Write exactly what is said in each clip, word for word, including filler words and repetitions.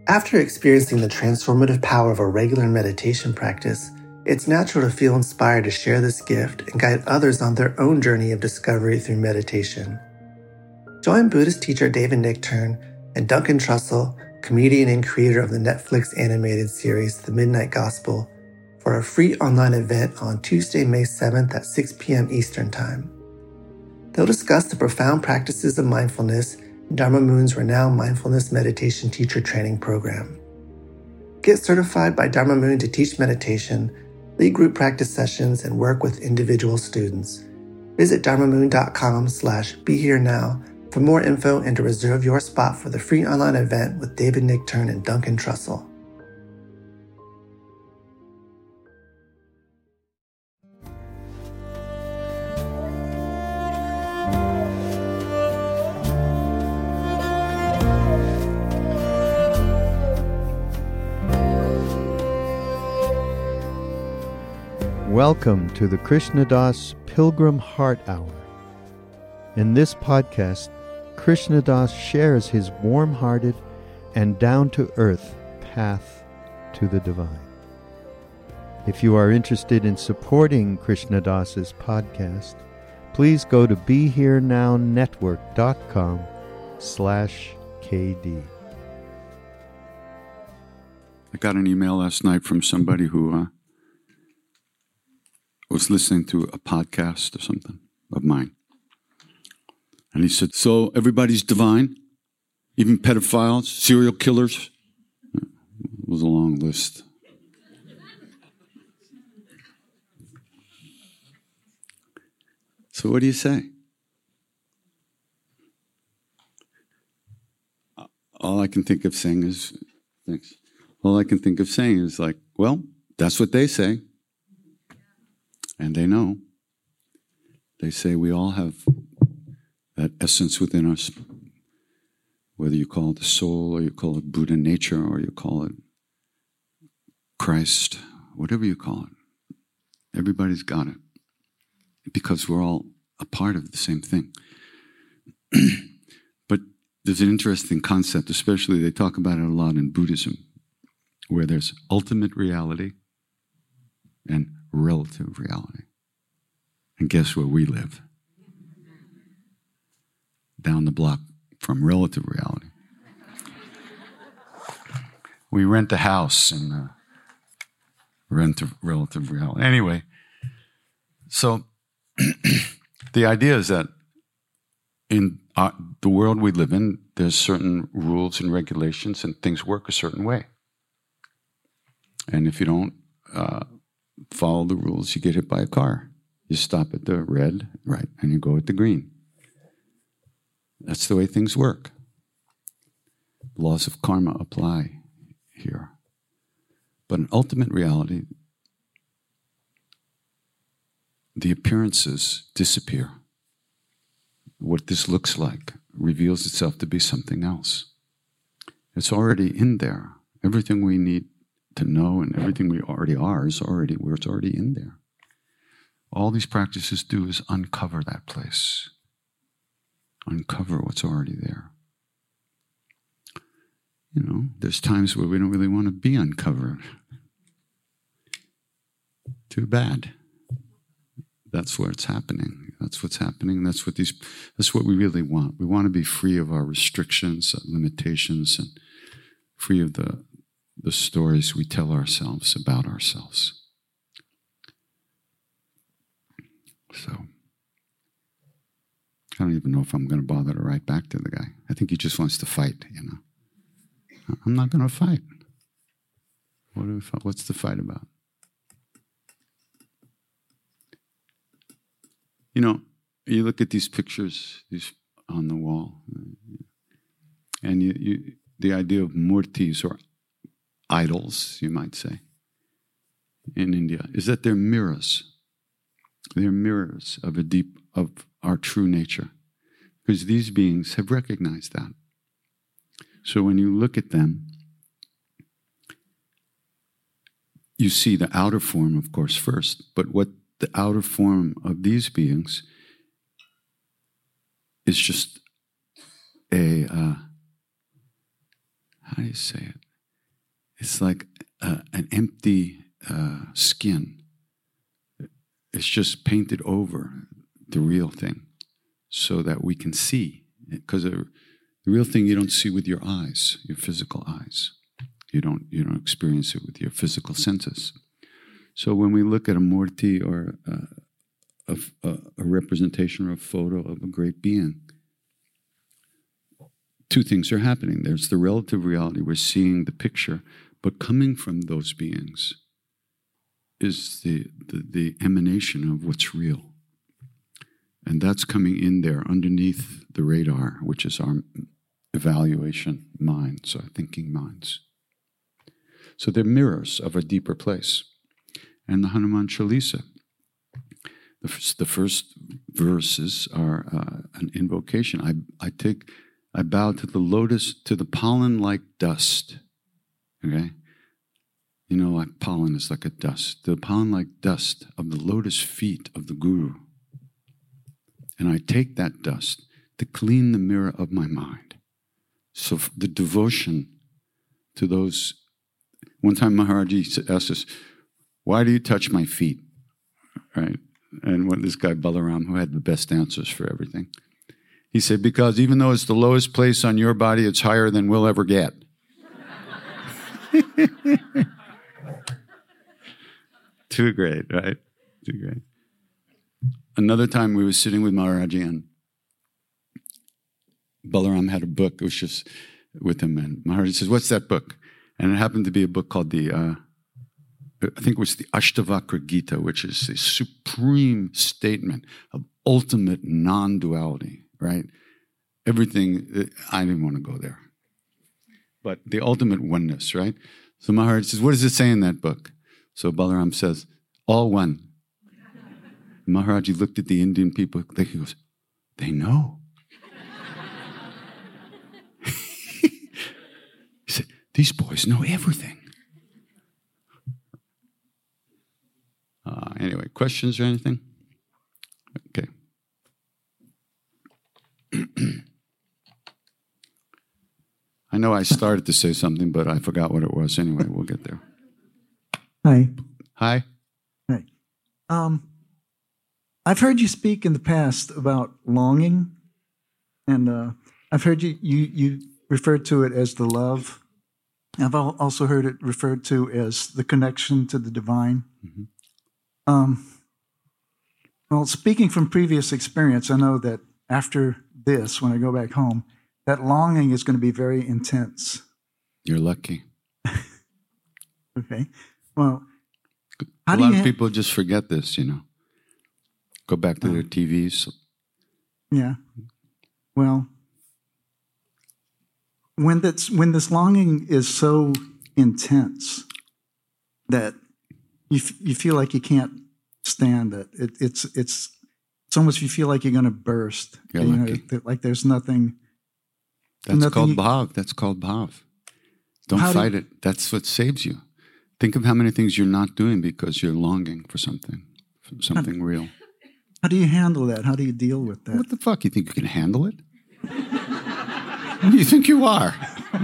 After experiencing the transformative power of a regular meditation practice, it's natural to feel inspired to share this gift and guide others on their own journey of discovery through meditation. Join Buddhist teacher David Nichtern and Duncan Trussell, comedian and creator of the Netflix animated series The Midnight Gospel, for a free online event on Tuesday, May seventh at six p.m. Eastern Time. They'll discuss the profound practices of mindfulness in Dharma Moon's renowned mindfulness meditation teacher training program. Get certified by Dharma Moon to teach meditation, lead group practice sessions, and work with individual students. Visit dharmamoon.com slash be here now for more info and to reserve your spot for the free online event with David Nichtern and Duncan Trussell. Welcome to the Krishna Das Pilgrim Heart Hour. In this podcast, Krishna Das shares his warm-hearted and down-to-earth path to the divine. If you are interested in supporting Krishna Das's podcast, please go to BeHereNowNetwork.com slash KD. I got an email last night from somebody who uh, was listening to a podcast or something of mine. And he said, so everybody's divine? Even pedophiles, serial killers? It was a long list. So what do you say? All I can think of saying is, thanks. All I can think of saying is like, well, that's what they say. And they know. They say we all have that essence within us, whether you call it the soul or you call it Buddha nature or you call it Christ, whatever you call it. Everybody's got it because we're all a part of the same thing. But there's an interesting concept, especially they talk about it a lot in Buddhism, where there's ultimate reality and relative reality. And guess where we live? Down the block from relative reality. We rent a house in uh, rent of relative reality. Anyway, so the idea is that in uh, the world we live in, there's certain rules and regulations and things work a certain way. And if you don't uh, follow the rules, you get hit by a car. You stop at the red, right, and you go at the green. That's the way things work. Laws of karma apply here. But in ultimate reality, the appearances disappear. What this looks like reveals itself to be something else. It's already in there. Everything we need to know and everything we already are is already where it's already in there. All these practices do is uncover that place. Uncover what's already there. You know, there's times where we don't really want to be uncovered. Too bad. That's where it's happening. That's what's happening. That's what these. That's what we really want. We want to be free of our restrictions, limitations, and free of the the stories we tell ourselves about ourselves. So, I don't even know if I'm going to bother to write back to the guy. I think he just wants to fight, you know. I'm not going to fight. What do we, what's the fight about? You know, you look at these pictures, these on the wall, and you, you the idea of murtis or idols, you might say, in India, is that they're mirrors. They're mirrors of a deep, of our true nature. Because these beings have recognized that. So when you look at them, you see the outer form, of course, first, but what the outer form of these beings is just a, uh, how do you say it? it's like uh, an empty uh, skin. It's just painted over the real thing so that we can see. Because the real thing you don't see with your eyes, your physical eyes. You don't, you don't experience it with your physical senses. So when we look at a murti or uh, a, a, a representation or a photo of a great being, two things are happening. There's the relative reality, we're seeing the picture, but coming from those beings is the, the, the emanation of what's real. And that's coming in there underneath the radar, which is our evaluation minds, our thinking minds. So they're mirrors of a deeper place. And the Hanuman Chalisa, the first, the first verses are uh, an invocation. I, I take, I bow to the lotus, to the pollen like dust. Okay? You know, like pollen is like a dust. The pollen like dust of the lotus feet of the Guru. And I take that dust to clean the mirror of my mind. So the devotion to those. One time Maharaji asked us, why do you touch my feet? Right? And when this guy Balaram, who had the best answers for everything, he said, because even though it's the lowest place on your body, it's higher than we'll ever get. Too great, right? Too great. Another time we were sitting with Maharaji and Balaram had a book. It was just with him. And Maharaji says, what's that book? And it happened to be a book called the, uh, I think it was the Ashtavakra Gita, which is a supreme statement of ultimate non-duality, right? Everything, I didn't want to go there. But the ultimate oneness, right? So Maharaji says, what does it say in that book? So Balaram says, all one. Maharaji looked at the Indian people, he goes, they know. He said, these boys know everything. Uh, anyway, questions or anything? Okay. I know I started to say something, but I forgot what it was. Anyway, we'll get there. Hi. Hi. Hi. Um, I've heard you speak in the past about longing, and uh, I've heard you, you you referred to it as the love. I've also heard it referred to as the connection to the divine. Mm-hmm. Um, well, speaking from previous experience, I know that after this, when I go back home, that longing is going to be very intense. You're lucky. Okay. Well, how a do lot you of ha- people just forget this, you know. Go back to their T Vs. Yeah. Well, when that's when this longing is so intense that you f- you feel like you can't stand it. it it's it's it's almost you feel like you're going to burst. You're you lucky. know, that, like there's nothing. That's nothing called you, bhav. That's called bhav. Don't How fight do- it. That's what saves you. Think of how many things you're not doing because you're longing for something, for something how, real. How do you handle that? How do you deal with that? What the fuck? You think you can handle it? Who do you think you are?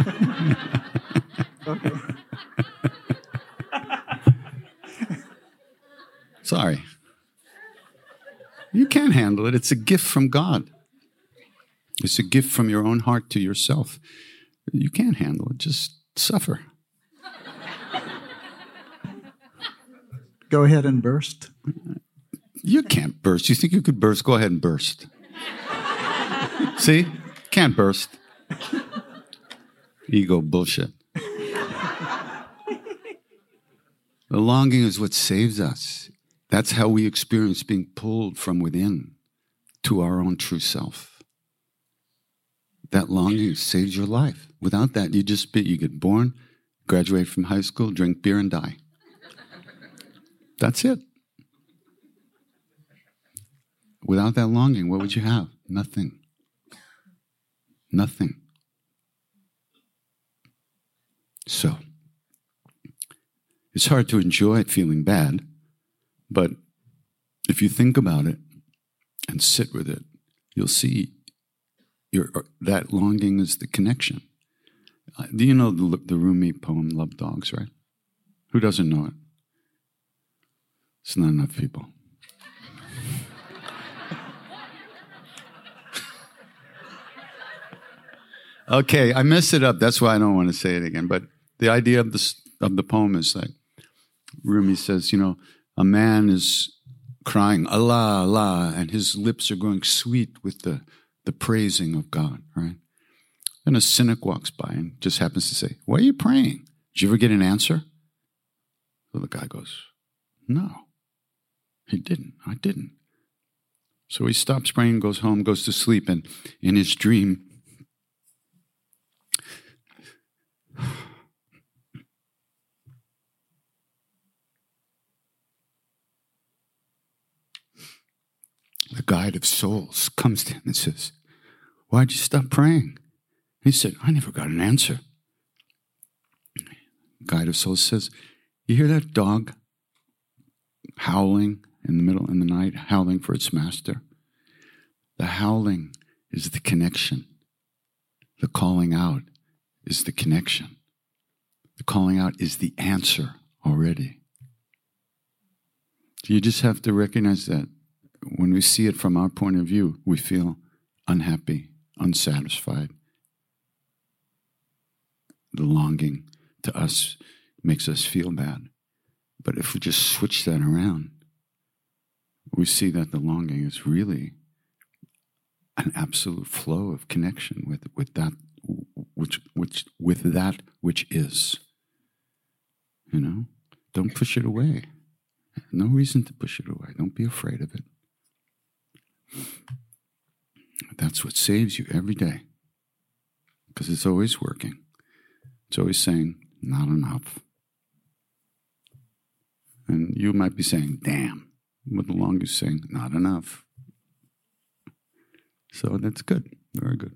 Okay. Sorry. You can't handle it. It's a gift from God. It's a gift from your own heart to yourself. You can't handle it. Just suffer. Go ahead and burst. You can't burst. You think you could burst? Go ahead and burst. See? Can't burst. Ego bullshit. The longing is what saves us. That's how we experience being pulled from within to our own true self. That longing saves your life. Without that, you just be, you get born, graduate from high school, drink beer, and die. That's it. Without that longing, what would you have? Nothing. Nothing. So, it's hard to enjoy feeling bad, but if you think about it and sit with it, you'll see your, that longing is the connection. Do you know the, the Rumi poem, Love Dogs, right? Who doesn't know it? It's not enough people. Okay, I messed it up. That's why I don't want to say it again. But the idea of the, of the poem is like, Rumi says, you know, a man is crying, Allah, Allah, and his lips are going sweet with the, the praising of God, right? Then a cynic walks by and just happens to say, why are you praying? Did you ever get an answer? So the guy goes, no, he didn't. I didn't. So he stops praying, goes home, goes to sleep, and in his dream, the guide of souls comes to him and says, why'd you stop praying? He said, I never got an answer. The guide of souls says, you hear that dog howling in the middle of the night, howling for its master? The howling is the connection. The calling out is the connection. The calling out is the answer already. You just have to recognize that when we see it from our point of view, we feel unhappy, unsatisfied. The longing to us makes us feel bad. But if we just switch that around, we see that the longing is really an absolute flow of connection with, with that which which with that which is. You know? Don't push it away. No reason to push it away. Don't be afraid of it. That's what saves you every day. Because it's always working. It's always saying, not enough. And you might be saying, damn. But the longer you're saying, not enough. So that's good. Very good.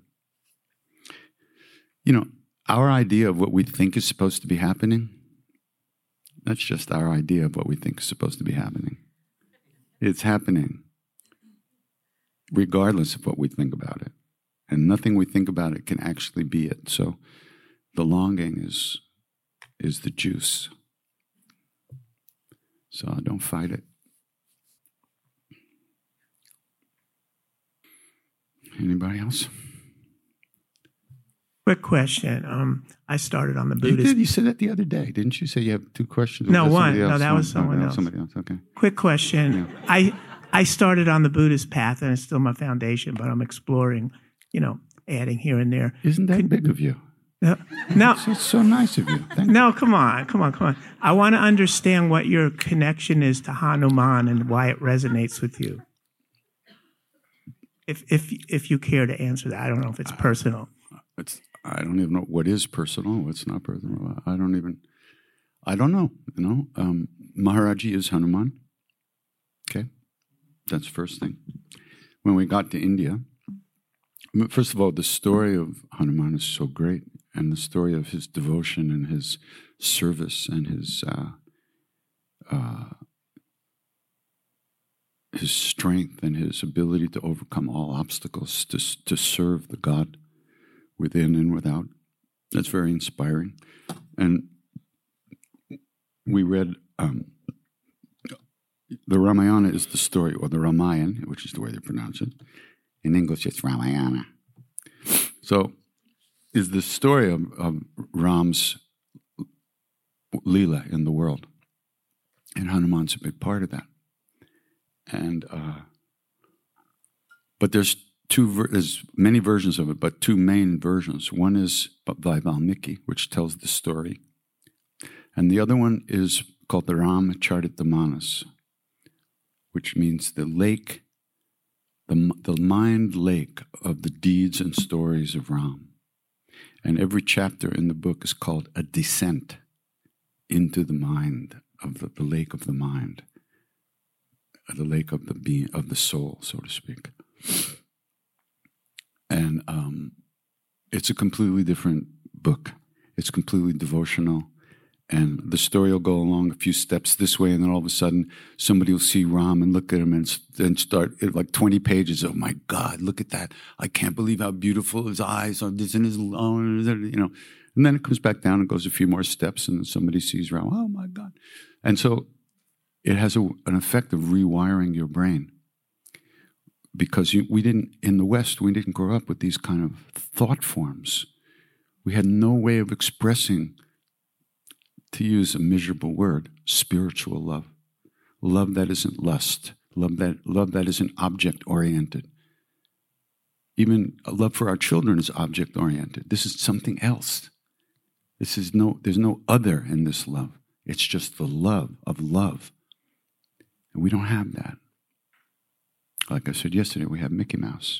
You know, our idea of what we think is supposed to be happening, that's just our idea of what we think is supposed to be happening. It's happening regardless of what we think about it. And nothing we think about it can actually be it. So the longing is, is the juice. So don't fight it. Anybody else? Quick question. Um, I started on the You Buddhist. did. You said that the other day, didn't you? Say you have two questions. No, Was that one. somebody No, else? that was someone no, else. Somebody else. Okay. Quick question. Yeah. I I started on the Buddhist path, and it's still my foundation, but I'm exploring, you know, adding here and there. Isn't that big of you? No, no, It's, it's so nice of you. Thank no, come on, come on, come on. I want to understand what your connection is to Hanuman and why it resonates with you. If if if you care to answer that, I don't know if it's personal. It's, I don't even know what is personal, what's not personal. I don't even, I don't know, you know. Um, Maharaji is Hanuman. Okay, that's the first thing. When we got to India, first of all, the story of Hanuman is so great, and the story of his devotion and his service and his uh, uh, his strength and his ability to overcome all obstacles to to serve the God within and without. That's very inspiring. And we read um, the Ramayana is the story, or the Ramayan, which is the way they pronounce it. In English, it's Ramayana. So, is the story of, of Ram's Leela in the world. And Hanuman's a big part of that. And, uh, but there's two, ver- there's many versions of it, but two main versions. One is by Valmiki, which tells the story. And the other one is called the Ramcharitamanas, which means the lake, the, the mind lake of the deeds and stories of Ram. And every chapter in the book is called a descent into the mind of the, the lake of the mind, the lake of the being, of the soul, so to speak. And um, it's a completely different book. It's completely devotional. And the story will go along a few steps this way, and then all of a sudden, somebody will see Ram and look at him and then start like twenty pages. Oh my God, look at that! I can't believe how beautiful his eyes are. This and his, you know, And then it comes back down and goes a few more steps, and somebody sees around, oh my God. And so it has a, an effect of rewiring your brain. Because you, we didn't, in the West, we didn't grow up with these kind of thought forms. We had no way of expressing, to use a miserable word, spiritual love. Love that isn't lust. Love that, love that isn't object-oriented. Even a love for our children is object-oriented. This is something else. This is no, there's no other in this love. It's just the love of love. And we don't have that. Like I said yesterday, we have Mickey Mouse.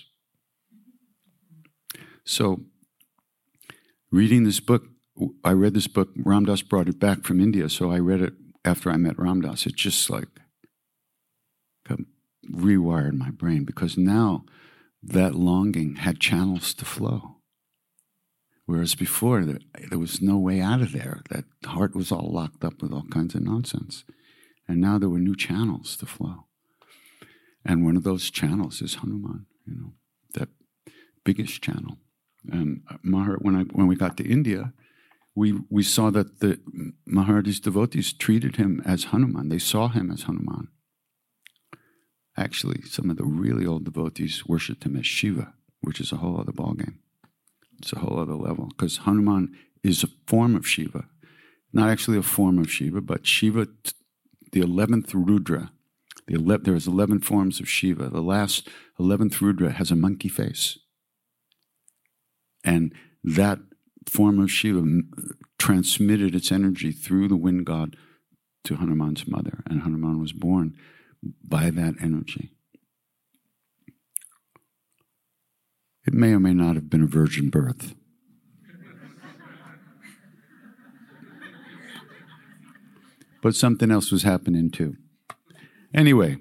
So, reading this book, I read this book, Ram Dass brought it back from India, so I read it after I met Ram Dass. It just like rewired my brain, because now that longing had channels to flow. Whereas before, there, there was no way out of there. That heart was all locked up with all kinds of nonsense. And now there were new channels to flow. And one of those channels is Hanuman, you know, that biggest channel. And Mahar, when I when we got to India, we we saw that the Maharaj's devotees treated him as Hanuman. They saw him as Hanuman. Actually, some of the really old devotees worshipped him as Shiva, which is a whole other ballgame. It's a whole other level, because Hanuman is a form of Shiva. Not actually a form of Shiva, but Shiva, the eleventh Rudra. The ele- there's eleven forms of Shiva. The last eleventh Rudra has a monkey face. And that form of Shiva transmitted its energy through the wind god to Hanuman's mother. And Hanuman was born by that energy. It may or may not have been a virgin birth. But something else was happening too. Anyway,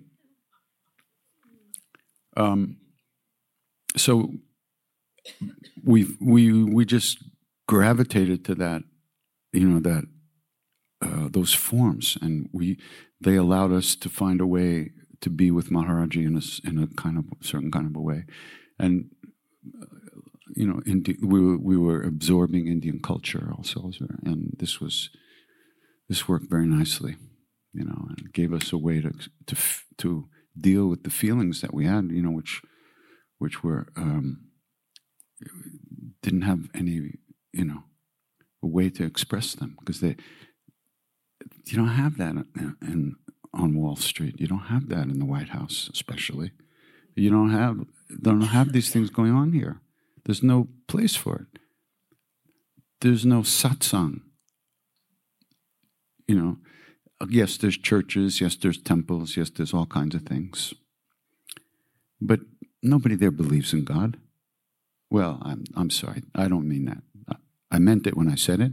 um, so we we we just gravitated to that, you know, that uh, those forms, and we they allowed us to find a way to be with Maharaji in a in a kind of certain kind of a way, and uh, you know, Indi- we were, we were absorbing Indian culture also, and this was this worked very nicely. You know, and gave us a way to to to deal with the feelings that we had, you know, which which were um, didn't have any, you know, a way to express them, because they you don't have that in, in on Wall Street. You don't have that in the White House, especially. You don't have don't have these things going on here. There's no place for it. There's no satsang. You know. Yes, there's churches, yes, there's temples, yes, there's all kinds of things. But nobody there believes in God. Well, I'm I'm sorry, I don't mean that. I meant it when I said it.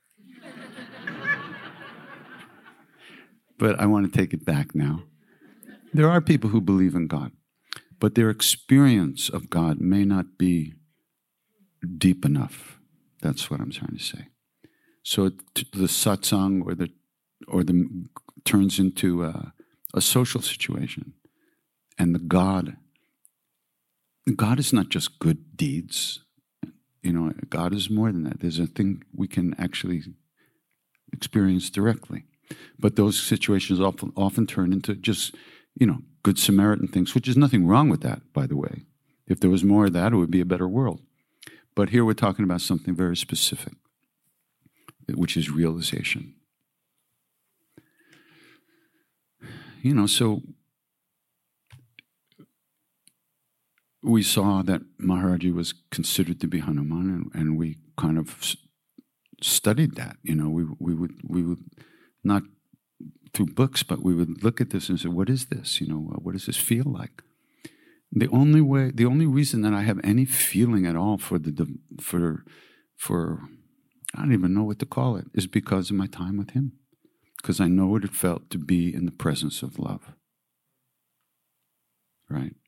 But I want to take it back now. There are people who believe in God, but their experience of God may not be deep enough. That's what I'm trying to say. So the satsang or the or the turns into a, a social situation. And the God, God is not just good deeds. You know, God is more than that. There's a thing we can actually experience directly. But those situations often often turn into just, you know, good Samaritan things, which is nothing wrong with that, by the way. If there was more of that, it would be a better world. But here we're talking about something very specific, which is realization. You know, so we saw that Maharaji was considered to be Hanuman, and, and we kind of s- studied that. You know, we we would we would not through books, but we would look at this and say, "What is this? You know, what does this feel like?" The only way, the only reason that I have any feeling at all for the for for I don't even know what to call it is because of my time with him. Because I know what it felt to be in the presence of love. Right?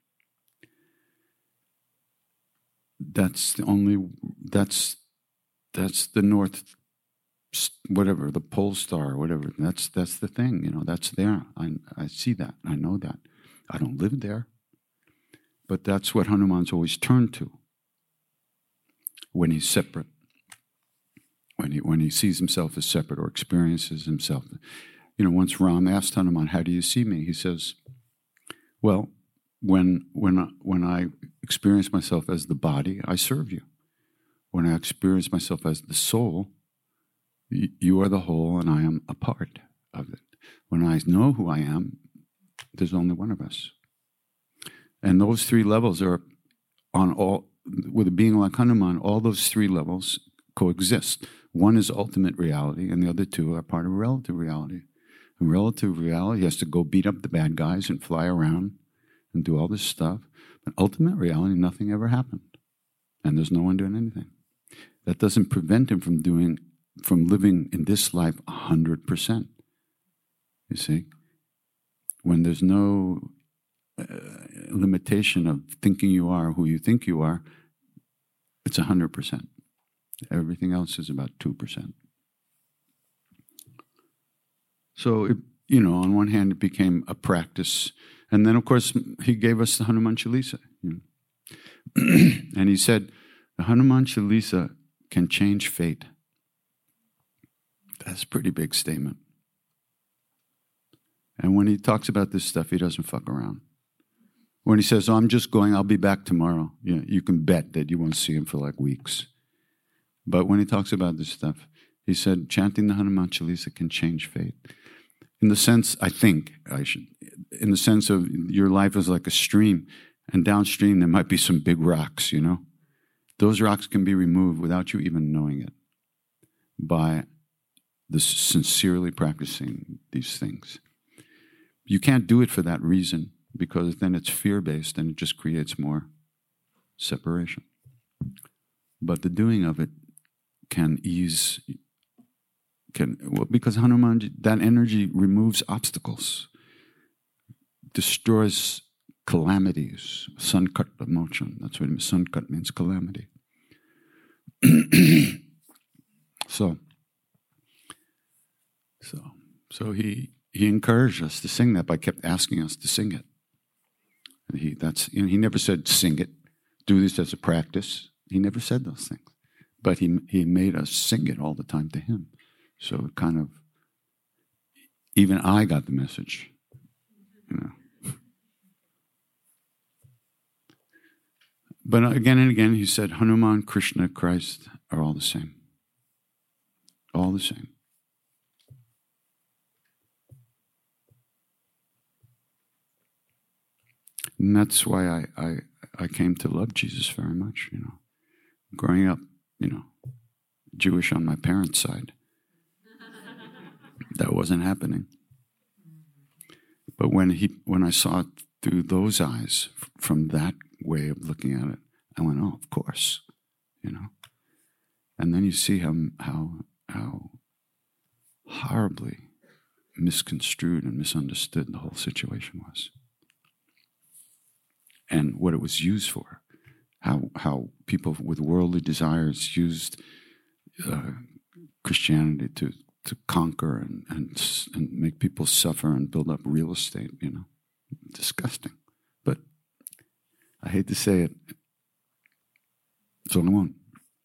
That's the only, that's, that's the north, whatever, the pole star, whatever. That's, that's the thing, you know, that's there. I, I see that. I know that. I don't live there. But that's what Hanuman's always turned to when he's separate. when he when he sees himself as separate or experiences himself. You know, once Ram asked Hanuman, "How do you see me?" He says, "Well, when when I, when I experience myself as the body, I serve you. When I experience myself as the soul, y- you are the whole, and I am a part of it. When I know who I am, there's only one of us." And those three levels are on all. With a being like Hanuman, all those three levels coexist. One is ultimate reality, and the other two are part of relative reality. In relative reality, he has to go beat up the bad guys and fly around and do all this stuff. But ultimate reality, nothing ever happened. And there's no one doing anything. That doesn't prevent him from doing, from living in this life one hundred percent. You see? When there's no uh, limitation of thinking you are who you think you are, it's one hundred percent. Everything else is about two percent. So, it, you know, on one hand, it became a practice. And then, of course, he gave us the Hanuman Chalisa. You know? And he said, the Hanuman Chalisa can change fate. That's a pretty big statement. And when he talks about this stuff, he doesn't fuck around. When he says, oh, I'm just going, I'll be back tomorrow, you know, you can bet that you won't see him for like weeks. But when he talks about this stuff, he said, chanting the Hanuman Chalisa can change fate. In the sense, I think, I should, in the sense of your life is like a stream, and downstream there might be some big rocks, you know? Those rocks can be removed without you even knowing it by the sincerely practicing these things. You can't do it for that reason, because then it's fear-based and it just creates more separation. But the doing of it can ease, can well, because Hanuman, that energy removes obstacles, destroys calamities. Sankat mochan, that's what it means. Sankat means calamity. so, so, so he he encouraged us to sing that by kept asking us to sing it. And he that's you know, he never said sing it, do this as a practice. He never said those things. But he he made us sing it all the time to him. So it kind of, even I got the message, you know. But again and again, he said, Hanuman, Krishna, Christ are all the same. All the same. And that's why I, I, I came to love Jesus very much, you know. Growing up, you know, Jewish on my parents' side. That wasn't happening. But when he, when I saw it through those eyes, from that way of looking at it, I went, oh, of course, you know. And then you see how how how horribly misconstrued and misunderstood the whole situation was, and what it was used for. How how people with worldly desires used uh, Christianity to. to conquer and, and and make people suffer and build up real estate, you know. Disgusting. But I hate to say it, so I won't.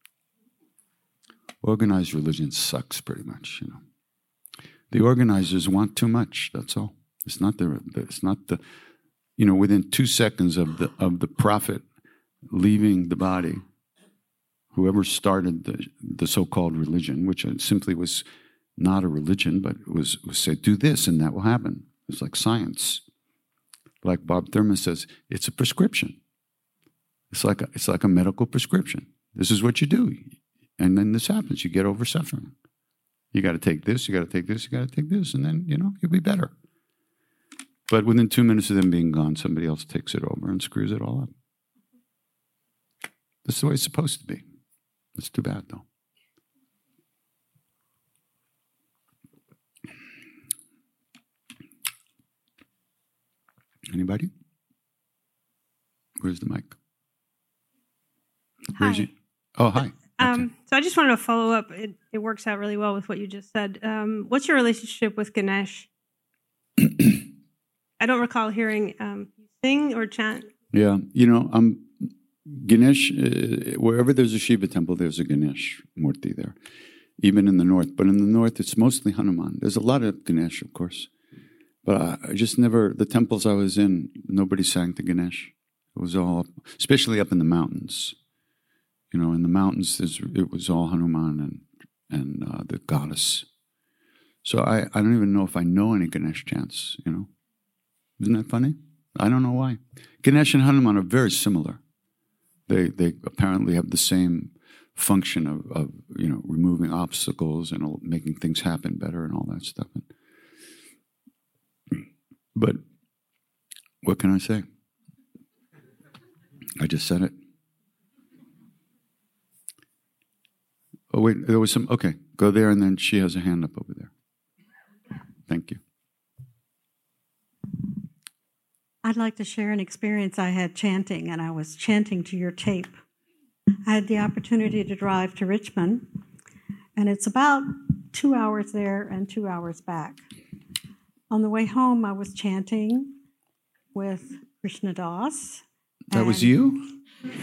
Organized religion sucks pretty much, you know. The organizers want too much, that's all. It's not the it's not the you know, within two seconds of the of the prophet leaving the body, whoever started the the so-called religion, which simply was not a religion, but it was, was said, do this and that will happen. It's like science. Like Bob Thurman says, it's a prescription. It's like a, it's like a medical prescription. This is what you do. And then this happens. You get over suffering. You got to take this, you got to take this, you got to take this, and then, you know, you'll be better. But within two minutes of them being gone, somebody else takes it over and screws it all up. That's the way it's supposed to be. It's too bad, though. Anybody? Where's the mic? Where's Hi. you? Oh, hi. Um, Okay. so I just wanted to follow up. It, it works out really well with what you just said. Um, what's your relationship with Ganesh? I don't recall hearing um, you sing or chant. Yeah, you know, um, Ganesh, uh, wherever there's a Shiva temple, there's a Ganesh Murti there. even in the north. But in the north, it's mostly Hanuman. There's a lot of Ganesh, of course. But I, I just never, the temples I was in, nobody sang to Ganesh. It was all, up, especially up in the mountains. You know, in the mountains, there's, it was all Hanuman and, and uh, the goddess. So I, I don't even know if I know any Ganesh chants, you know. Isn't that funny? I don't know why. Ganesh and Hanuman are very similar. They they apparently have the same function of, of you know, removing obstacles and making things happen better and all that stuff. But what can I say? I just said it. Oh, wait, there was some, okay, go there, and then she has a hand up over there. Thank you. I'd like to share an experience I had chanting, and I was chanting to your tape. I had the opportunity to drive to Richmond, and it's about two hours there and two hours back. On the way home, I was chanting with Krishna Das. That was you?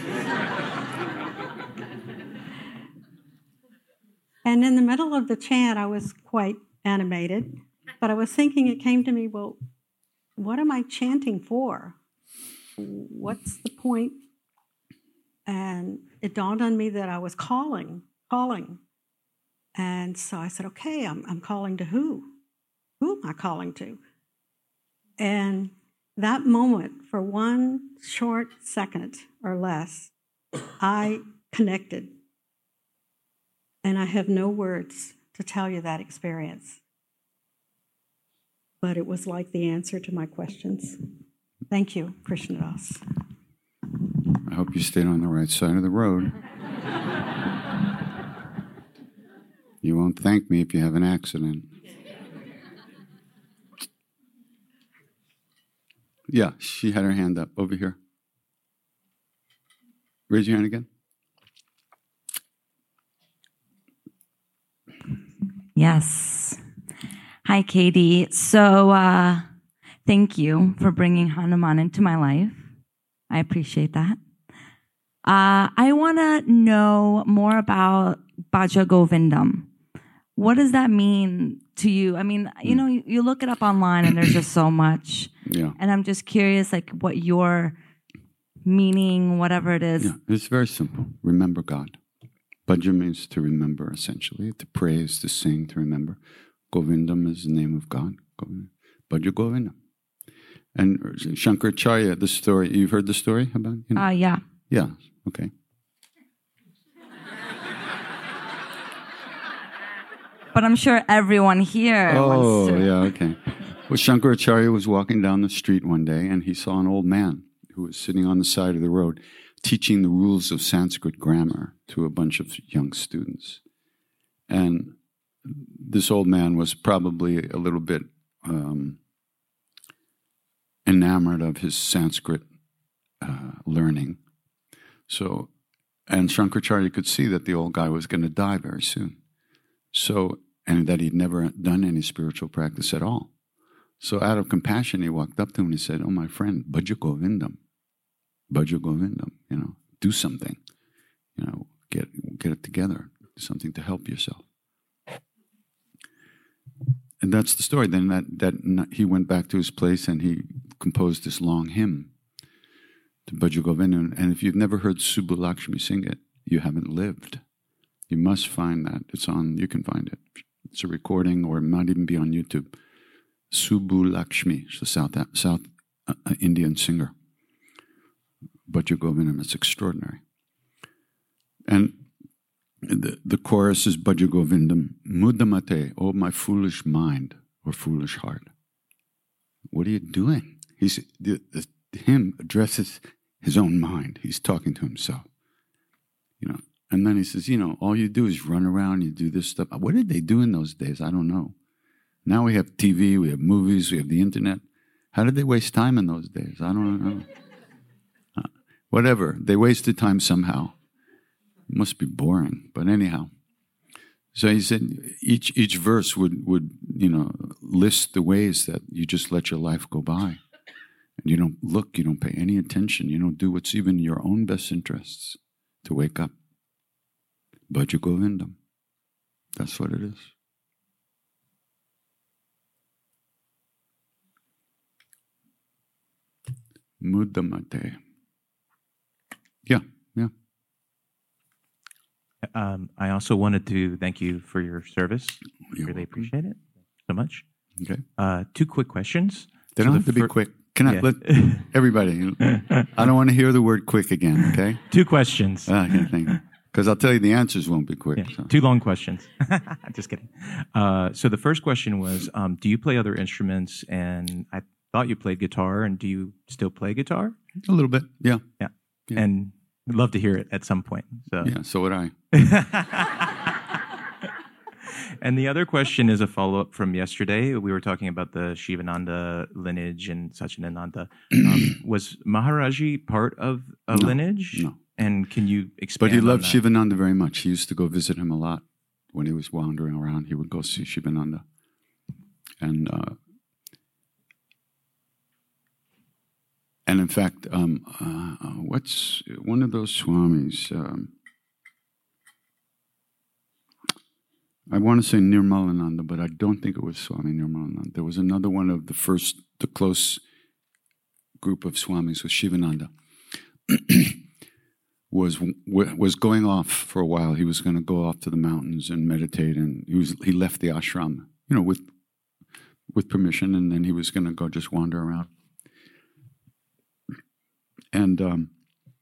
And in the middle of the chant, I was quite animated, but I was thinking, it came to me, well, what am I chanting for? What's the point? And it dawned on me that I was calling, calling. And so I said, okay, I'm, I'm calling to who? Who am I calling to? And that moment, for one short second or less, I connected. And I have no words to tell you that experience. But it was like the answer to my questions. Thank you, Krishna Das. I hope you stayed on the right side of the road. You won't thank me if you have an accident. Yeah, she had her hand up over here. Raise your hand again. Yes. Hi, Katie. So uh, thank you for bringing Hanuman into my life. I appreciate that. Uh, I want to know more about Bhaja Govindam. What does that mean to you? I mean, you know, you, you look it up online and there's just so much. Yeah. And I'm just curious, like, what your meaning, whatever it is. Yeah, it's very simple. Remember God. Bhaja means to remember, essentially, to praise, to sing, to remember. Govindam is the name of God. Bhaja Govindam. And Shankaracharya, the story, you've heard the story about? You know? Uh, yeah. Yeah, okay. But I'm sure everyone here Oh, wants to. yeah, okay. Well, Shankaracharya was walking down the street one day, and he saw an old man who was sitting on the side of the road teaching the rules of Sanskrit grammar to a bunch of young students. And this old man was probably a little bit um, enamored of his Sanskrit uh, learning. So, and Shankaracharya could see that the old guy was going to die very soon. So, and that he'd never done any spiritual practice at all. So out of compassion, he walked up to him and he said, "Oh, my friend, Bhaja Govindam. Bhaja Govindam, you know, do something. You know, get get it together. Do something to help yourself." And that's the story. Then that, that he went back to his place and he composed this long hymn to Bhaja Govindam. And if you've never heard Subbu Lakshmi sing it, you haven't lived. You must find that. It's on, you can find it. It's a recording, or it might even be on YouTube. Subbu Lakshmi, she's a South, South uh, Indian singer. Bhaja Govindam, it's extraordinary. And the, the chorus is Bhaja Govindam, Mudamate, oh my foolish mind or foolish heart. What are you doing? He's, the, the hymn addresses his own mind. He's talking to himself. You know, and then he says, you know, all you do is run around, you do this stuff. What did they do in those days? I don't know. Now we have T V, we have movies, we have the internet. How did they waste time in those days? I don't know. Uh, whatever. They wasted time somehow. It must be boring. But anyhow. So he said each each verse would, would, you know, list the ways that you just let your life go by. And you don't look, you don't pay any attention, you don't do what's even in your own best interests to wake up. Bhaja Govindam. That's what it is. Mudamate. Yeah, yeah. Um, I also wanted to thank you for your service. You're really welcome. appreciate it so much. Okay. Uh, two quick questions. They So don't the have to be fir- quick. Can I Yeah. let everybody? I don't want to hear the word quick again. Okay. Two questions. Uh, okay, thank you. Because I'll tell you the answers won't be quick. Yeah, So. two long questions. Just kidding. Uh, so the first question was, um, do you play other instruments? And I thought you played guitar. And do you still play guitar? A little bit. Yeah. Yeah. Yeah. And I'd love to hear it at some point. So. Yeah. So would I. And the other question is a follow-up from yesterday. We were talking about the Shivananda lineage and Satchidananda. Um, was Maharaji part of a No, lineage? no. And can you expand But he on loved that? Shivananda very much. He used to go visit him a lot when he was wandering around. He would go see Shivananda. And uh, and in fact, um, uh, what's one of those swamis? Um, I want to say Nirmalananda, but I don't think it was Swami Nirmalananda. There was another one of the first, the close group of swamis with Shivananda. was was going off for a while. He was going to go off to the mountains and meditate, and he was he left the ashram, you know, with with permission, and then he was going to go just wander around. And um,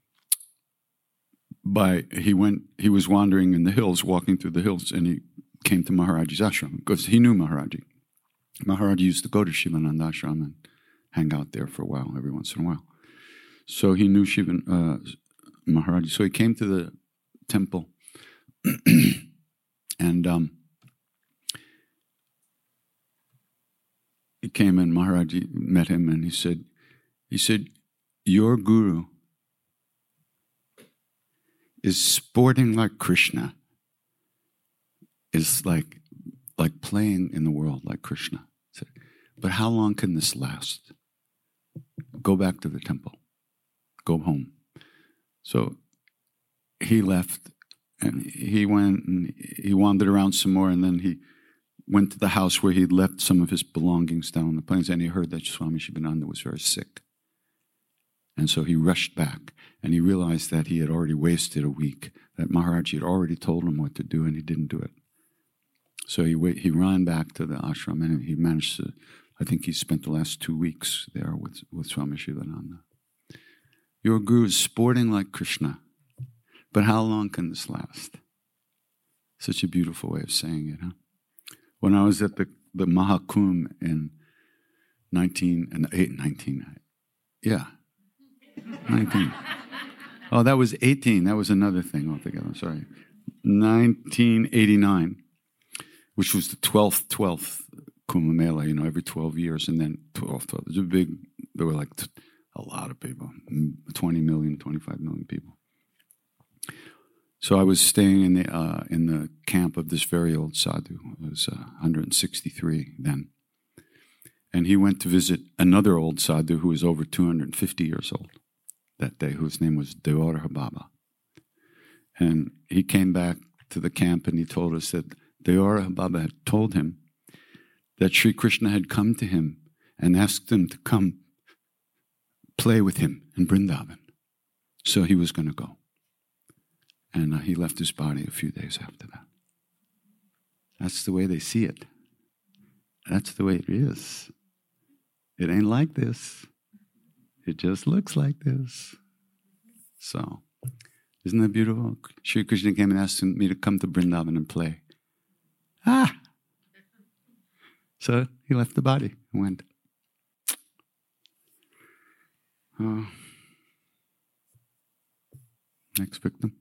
by he went, he was wandering in the hills, walking through the hills, and he came to Maharaji's ashram because he knew Maharaji. Maharaji used to go to Shivananda ashram and hang out there for a while, every once in a while. So he knew Shivan. Uh, Maharaji. So he came to the temple and um, he came and Maharaji met him and he said, he said, your guru is sporting like Krishna, is like, like playing in the world like Krishna. Said, but how long can this last? Go back to the temple. Go home. So he left and he went and he wandered around some more, and then he went to the house where he'd left some of his belongings down on the plains, and he heard that Swami Shivananda was very sick. And so he rushed back, and he realized that he had already wasted a week, that Maharaji had already told him what to do, and he didn't do it. So he wait, he ran back to the ashram, and he managed to, I think he spent the last two weeks there with, with Swami Shivananda. Your guru is sporting like Krishna, but how long can this last? Such a beautiful way of saying it, huh? When I was at the, the Mahakumbh in nineteen, and eight, nineteen, yeah, nineteen. Oh, that was eighteen. That was another thing altogether. I'm sorry. nineteen eighty-nine, which was the twelfth, twelfth Kumbh Mela, you know, every twelve years, and then twelve, twelve. It was a big, there were like t- a lot of people, twenty million, twenty-five million people. So I was staying in the uh, in the camp of this very old sadhu. It was uh, one hundred sixty-three then. And he went to visit another old sadhu who was over two hundred fifty years old that day, whose name was Deora Baba. And he came back to the camp and he told us that Deora Baba had told him that Sri Krishna had come to him and asked him to come play with him in Vrindavan. So he was going to go. And uh, he left his body a few days after that. That's the way they see it. That's the way it is. It ain't like this. It just looks like this. So, isn't that beautiful? Sri Krishna came and asked me to come to Vrindavan and play. Ah! So he left the body and went. Uh, next victim.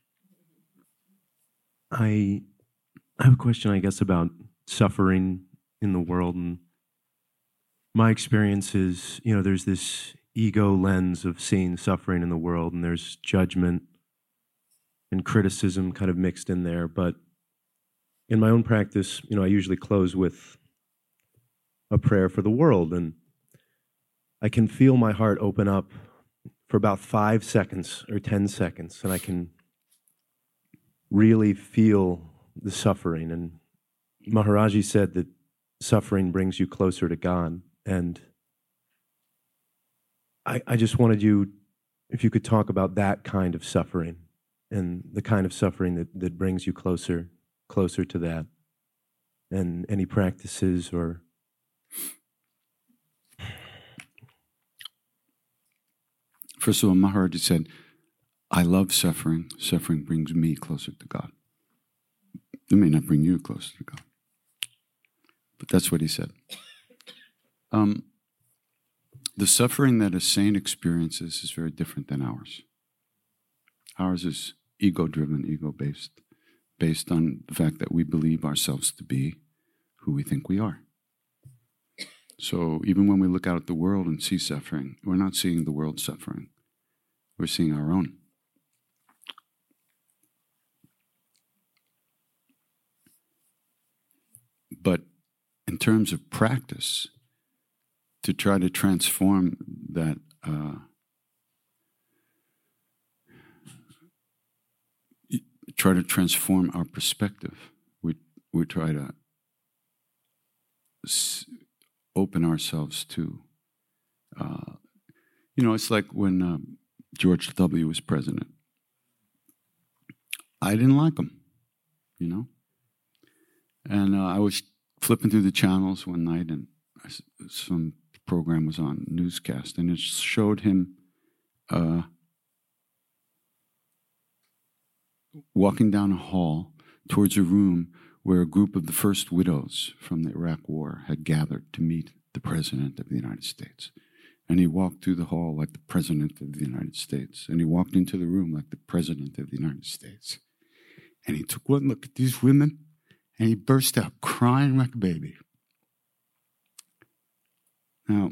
I have a question, I guess, about suffering in the world. And my experience is, you know, there's this ego lens of seeing suffering in the world, and there's judgment and criticism kind of mixed in there. But in my own practice, you know, I usually close with a prayer for the world, and I can feel my heart open up for about five seconds or ten seconds, and I can really feel the suffering. And Maharaji said that suffering brings you closer to God. And I, I just wanted you, if you could talk about that kind of suffering and the kind of suffering that, that brings you closer, closer to that, and any practices or... First of all, Maharaji said, I love suffering. Suffering brings me closer to God. It may not bring you closer to God. But that's what he said. Um, the suffering that a saint experiences is very different than ours. Ours is ego-driven, ego-based, based on the fact that we believe ourselves to be who we think we are. So even when we look out at the world and see suffering, we're not seeing the world suffering. We're seeing our own. But in terms of practice, to try to transform that uh, try to transform our perspective, we we try to s- open ourselves to, uh, you know, it's like when uh, George W. was president. I didn't like him, you know? And uh, I was flipping through the channels one night, and I, some program was on, newscast, and it showed him uh, walking down a hall towards a room where a group of the first widows from the Iraq War had gathered to meet the President of the United States. And he walked through the hall like the President of the United States. And he walked into the room like the President of the United States. And he took one look at these women, and he burst out crying like a baby. Now,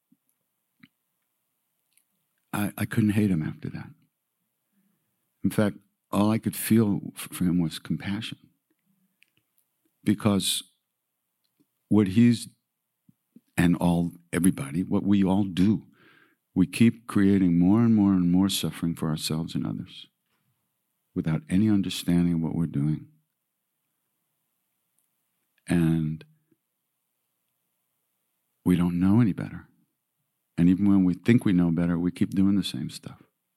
I, I couldn't hate him after that. In fact, all I could feel for him was compassion. Because what he's, and all, everybody, what we all do, we keep creating more and more and more suffering for ourselves and others without any understanding of what we're doing. And we don't know any better. And even when we think we know better, we keep doing the same stuff.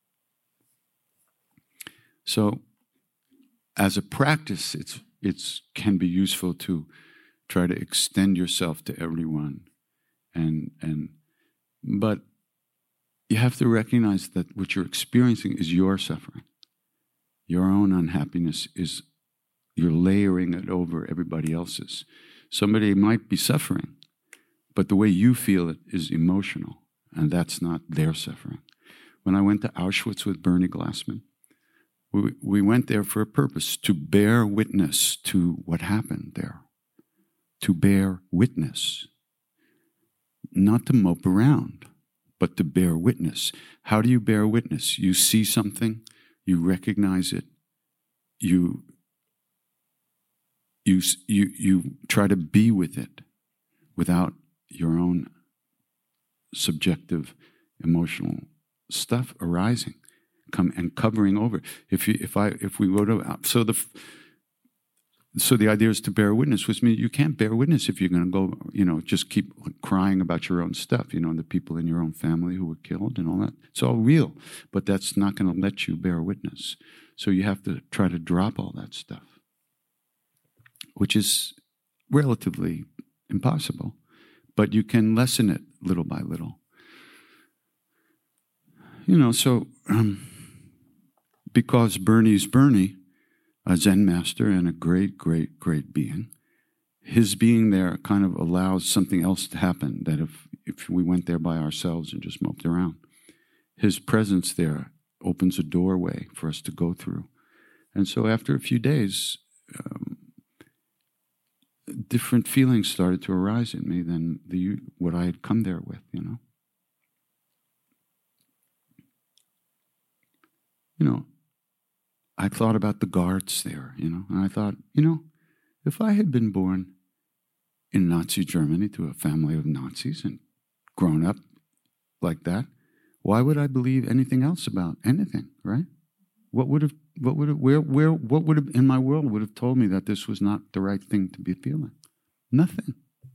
So, as a practice, it's it's can be useful to try to extend yourself to everyone, and and but you have to recognize that what you're experiencing is your suffering. Your own unhappiness is, you're layering it over everybody else's. Somebody might be suffering, but the way you feel it is emotional, and that's not their suffering. When I went to Auschwitz with Bernie Glassman, we, we went there for a purpose, to bear witness to what happened there. To bear witness. Not to mope around, but to bear witness. How do you bear witness? You see something, you recognize it, you you you you try to be with it without your own subjective emotional stuff arising, come and covering over. If you if I if we go to so the so the idea is to bear witness, which means you can't bear witness if you're going to go, you know, just keep crying about your own stuff, you know, and the people in your own family who were killed and all that. It's all real, but that's not going to let you bear witness. So you have to try to drop all that stuff, which is relatively impossible, but you can lessen it little by little. You know, so um, because Bernie's Bernie, a Zen master and a great, great, great being, his being there kind of allows something else to happen that if, if we went there by ourselves and just moped around, his presence there opens a doorway for us to go through. And so after a few days, um, different feelings started to arise in me than the what I had come there with, you know. You know, I thought about the guards there, you know, and I thought, you know, if I had been born in Nazi Germany to a family of Nazis and grown up like that, why would I believe anything else about anything, right? What would have What would have, where, where, what would have, in my world would have told me that this was not the right thing to be feeling? Nothing.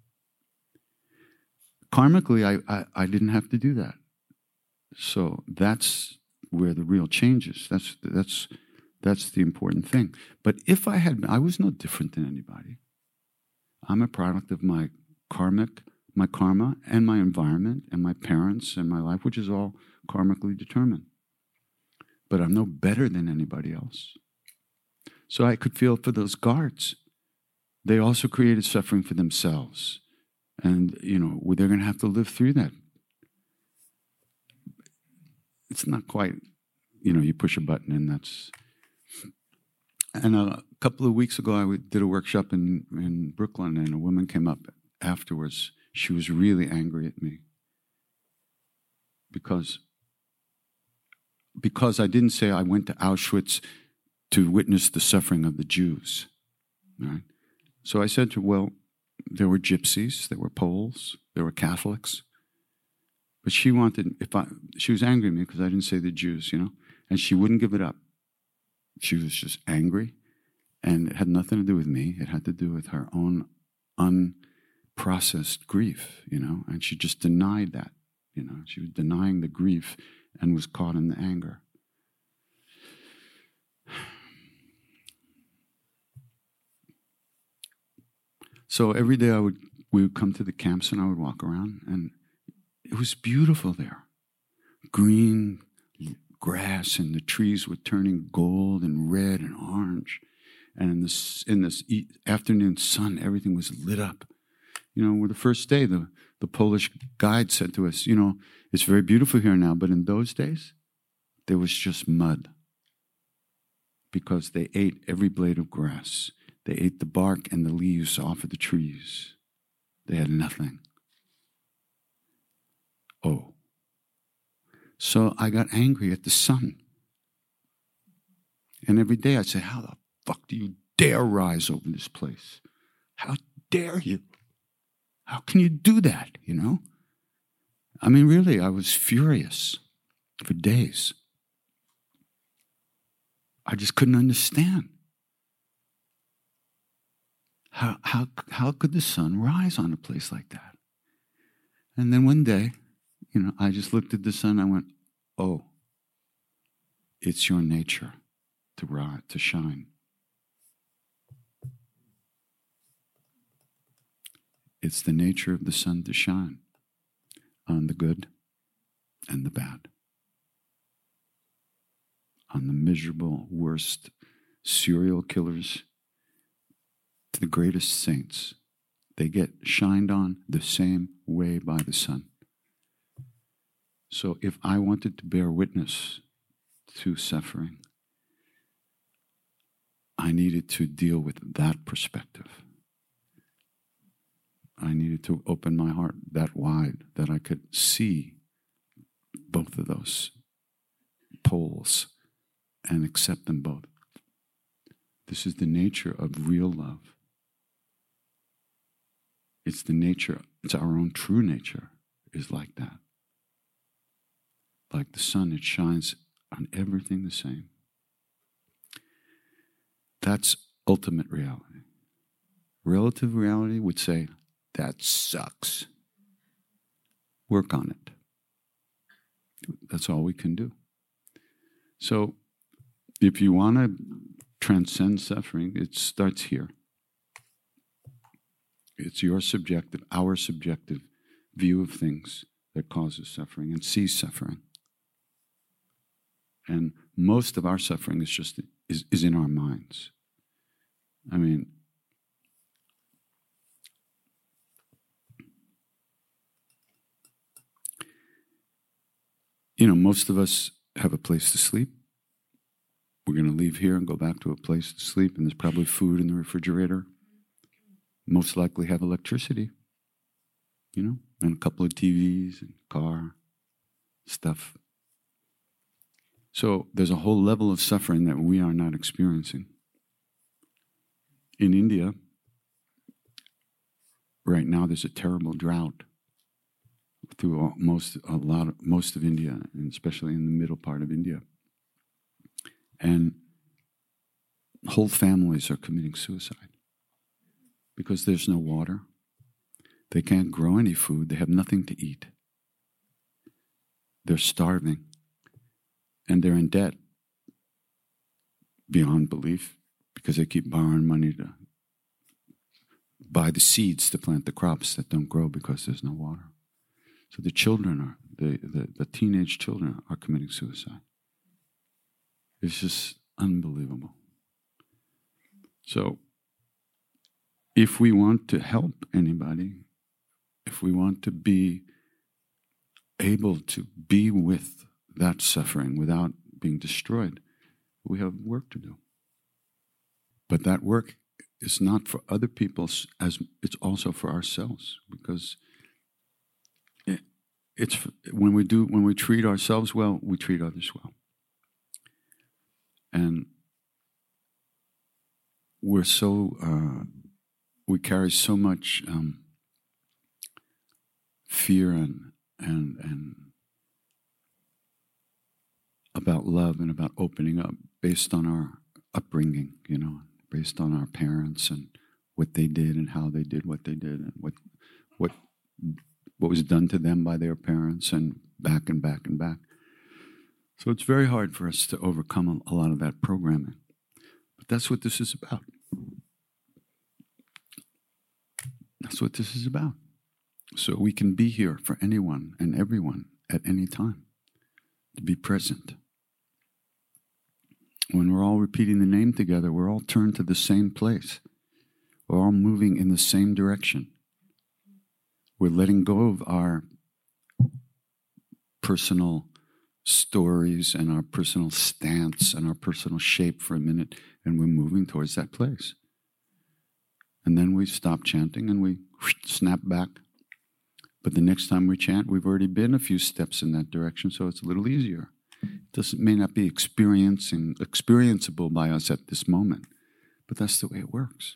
Karmically, I, I, I didn't have to do that. So that's where the real change is. That's, that's, that's the important thing. But if I had, I was no different than anybody. I'm a product of my karmic, my karma, and my environment, and my parents, and my life, which is all karmically determined. But I'm no better than anybody else. So I could feel for those guards. They also created suffering for themselves. And, you know, they're going to have to live through that. It's not quite, you know, you push a button and that's... And a couple of weeks ago, I did a workshop in, in Brooklyn, and a woman came up afterwards. She was really angry at me. Because... Because I didn't say I went to Auschwitz to witness the suffering of the Jews, right? So I said to her, well, there were gypsies, there were Poles, there were Catholics. But she wanted, if I, she was angry at me because I didn't say the Jews, you know? And she wouldn't give it up. She was just angry. And it had nothing to do with me. It had to do with her own unprocessed grief, you know? And she just denied that, you know? She was denying the grief and was caught in the anger. So every day I would we would come to the camps and I would walk around, and it was beautiful there. Green grass, and the trees were turning gold and red and orange. And in this in this afternoon sun, everything was lit up. You know, the first day, the, the Polish guide said to us, you know, it's very beautiful here now, but in those days, there was just mud. Because they ate every blade of grass. They ate the bark and the leaves off of the trees. They had nothing. Oh. So I got angry at the sun. And every day I'd say, how the fuck do you dare rise over this place? How dare you? How can you do that, you know? I mean, really, I was furious for days. I just couldn't understand. How, how, how could the sun rise on a place like that? And then one day, you know, I just looked at the sun and I went, oh, it's your nature to rise, to shine. It's the nature of the sun to shine on the good and the bad. On the miserable, worst serial killers to the greatest saints. They get shined on the same way by the sun. So if I wanted to bear witness to suffering, I needed to deal with that perspective. I needed to open my heart that wide that I could see both of those poles and accept them both. This is the nature of real love. It's the nature, it's our own true nature is like that. Like the sun, it shines on everything the same. That's ultimate reality. Relative reality would say, that sucks. Work on it. That's all we can do. So, if you want to transcend suffering, it starts here. It's your subjective, our subjective view of things that causes suffering and sees suffering. And most of our suffering is just is, is in our minds. I mean, you know, most of us have a place to sleep. We're going to leave here and go back to a place to sleep, and there's probably food in the refrigerator. Most likely have electricity, you know, and a couple of T Vs and car, stuff. So there's a whole level of suffering that we are not experiencing. In India, right now there's a terrible drought through all, most a lot of most of India, and especially in the middle part of India. And whole families are committing suicide because there's no water. They can't grow any food. They have nothing to eat. They're starving. And they're in debt beyond belief because they keep borrowing money to buy the seeds to plant the crops that don't grow because there's no water. So the children are, the, the, the teenage children are committing suicide. It's just unbelievable. So if we want to help anybody, if we want to be able to be with that suffering without being destroyed, we have work to do. But that work is not for other people, as it's also for ourselves, because it, it's when we do when we treat ourselves well, we treat others well. And we're so uh, we carry so much um, fear and and and about love and about opening up based on our upbringing, you know, based on our parents and what they did and how they did what they did and what what what was done to them by their parents and back and back and back. So it's very hard for us to overcome a lot of that programming. But that's what this is about. That's what this is about. So we can be here for anyone and everyone at any time, to be present. When we're all repeating the name together, we're all turned to the same place. We're all moving in the same direction. We're letting go of our personal stories and our personal stance and our personal shape for a minute, and we're moving towards that place. And then we stop chanting and we snap back. But the next time we chant, we've already been a few steps in that direction, so it's a little easier. It doesn't, may not be experiencing, experienceable by us at this moment, but that's the way it works.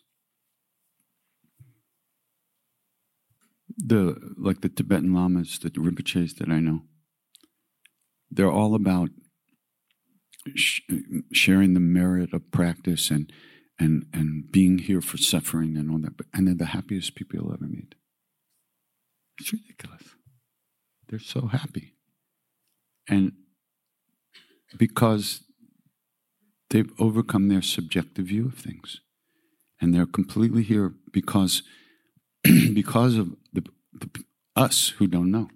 The like the Tibetan Lamas, the Rinpoches that I know, they're all about sh- sharing the merit of practice and and and being here for suffering and all that. And they're the happiest people you'll ever meet. It's ridiculous. They're so happy. And because they've overcome their subjective view of things. And they're completely here because, because of the, the, us who don't know.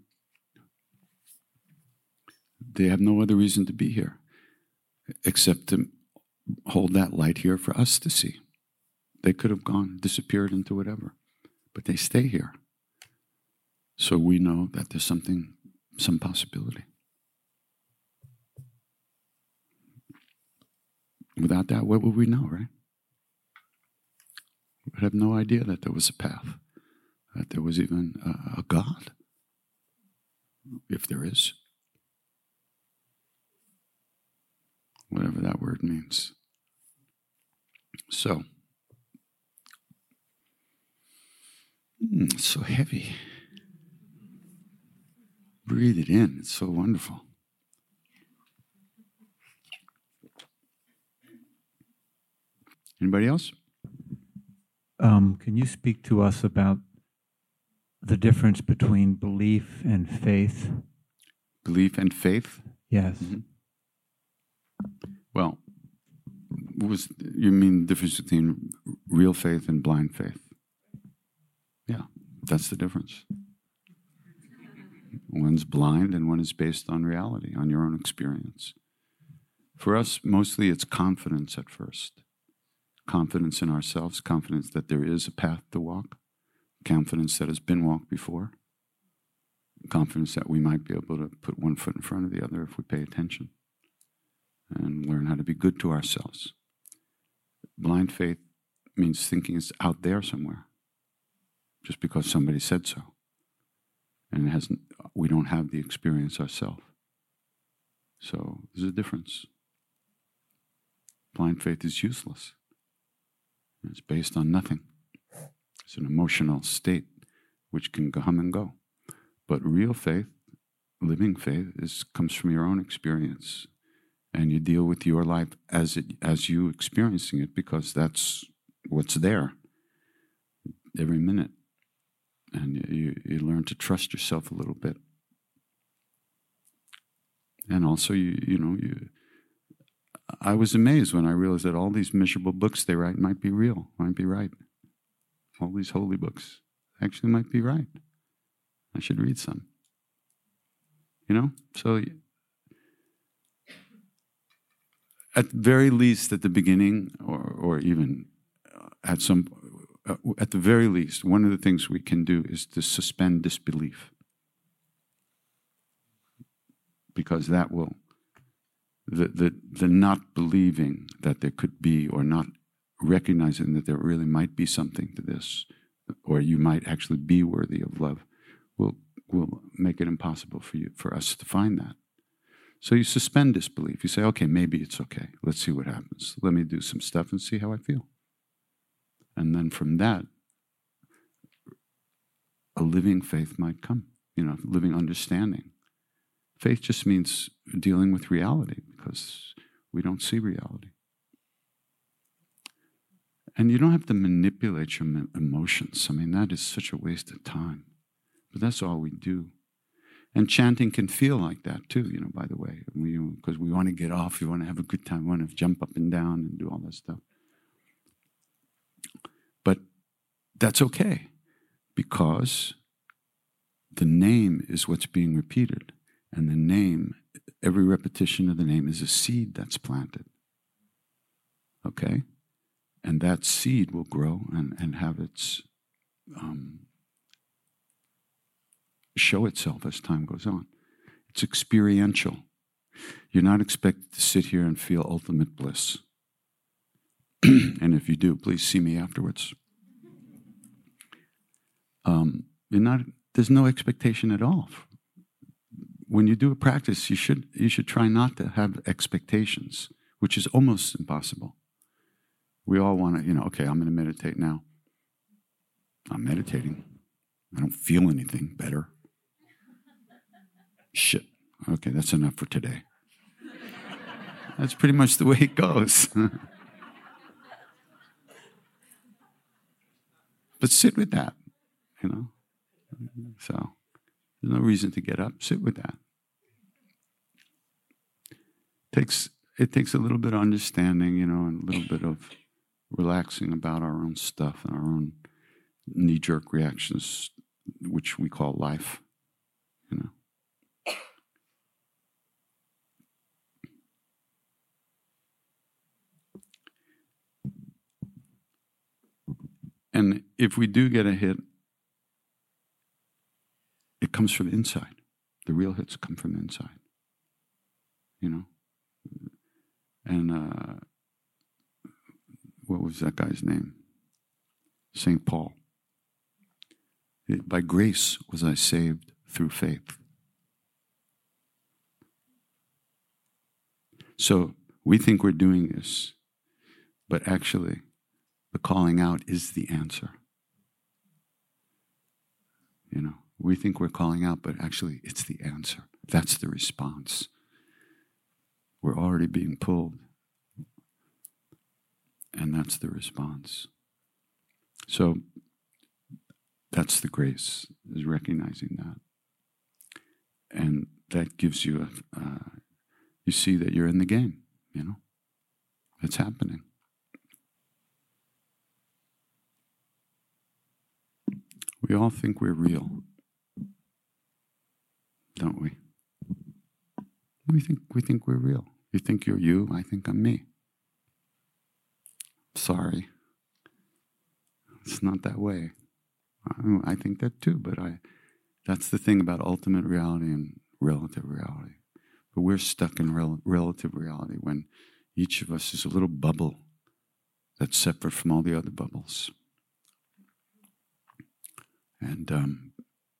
They have no other reason to be here except to hold that light here for us to see. They could have gone, disappeared into whatever, but they stay here. So we know that there's something, some possibility. Without that, what would we know, right? We would have no idea that there was a path, that there was even a, a God, if there is. Whatever that word means. So, mm, it's so heavy. Breathe it in. It's so wonderful. Anybody else? Um, can you speak to us about the difference between belief and faith? Belief and faith? Yes. Mm-hmm. Well, what was you mean the difference between real faith and blind faith? Yeah, that's the difference. One's blind and one is based on reality, on your own experience. For us, mostly it's confidence at first. Confidence in ourselves, confidence that there is a path to walk, confidence that has been walked before, confidence that we might be able to put one foot in front of the other if we pay attention and learn how to be good to ourselves. Blind faith means thinking it's out there somewhere, just because somebody said so. And it hasn't, we don't have the experience ourselves. So there's a difference. Blind faith is useless. It's based on nothing. It's an emotional state which can come and go. But real faith, living faith, is comes from your own experience and you deal with your life as it as you experiencing it, because that's what's there every minute. And you, you learn to trust yourself a little bit. And also, you you know, you. I was amazed when I realized that all these miserable books they write might be real, might be right. All these holy books actually might be right. I should read some. You know? So, at the very least, at the beginning, or, or even at some, at the very least, one of the things we can do is to suspend disbelief. Because that will, the, the, the not believing that there could be, or not recognizing that there really might be something to this, or you might actually be worthy of love, will will make it impossible for you, for us to find that. So you suspend disbelief. You say, okay, maybe it's okay. Let's see what happens. Let me do some stuff and see how I feel. And then from that, a living faith might come, you know, living understanding. Faith just means dealing with reality, because we don't see reality. And you don't have to manipulate your emotions. I mean, that is such a waste of time. But that's all we do. And chanting can feel like that too, you know, by the way. Because we, we want to get off, we want to have a good time, we want to jump up and down and do all that stuff. But that's okay, because the name is what's being repeated. And the name, every repetition of the name is a seed that's planted. Okay? And that seed will grow and, and have its, um, show itself as time goes on. It's experiential. You're not expected to sit here and feel ultimate bliss. And if you do, please see me afterwards. Um, you're not, there's no expectation at all. When you do a practice, you should you should try not to have expectations, which is almost impossible. We all want to, you know, okay, I'm going to meditate now. I'm meditating. I don't feel anything better. Shit. Okay, that's enough for today. That's pretty much the way it goes. But sit with that, you know. So there's no reason to get up. Sit with that. Takes it takes a little bit of understanding, you know, and a little bit of relaxing about our own stuff and our own knee-jerk reactions, which we call life, you know. And if we do get a hit, it comes from inside. The real hits come from inside, you know. And uh, what was that guy's name? Saint Paul. By grace was I saved through faith. So we think we're doing this, but actually the calling out is the answer. You know, we think we're calling out, but actually it's the answer. That's the response. We're already being pulled. And that's the response. So that's the grace, is recognizing that. And that gives you a, uh, you see that you're in the game, you know. It's happening. We all think we're real, don't we? We think we think we're real. You think you're you, I think I'm me. Sorry. It's not that way. I, I think that too, but I that's the thing about ultimate reality and relative reality. But we're stuck in rel- relative reality when each of us is a little bubble that's separate from all the other bubbles. And um,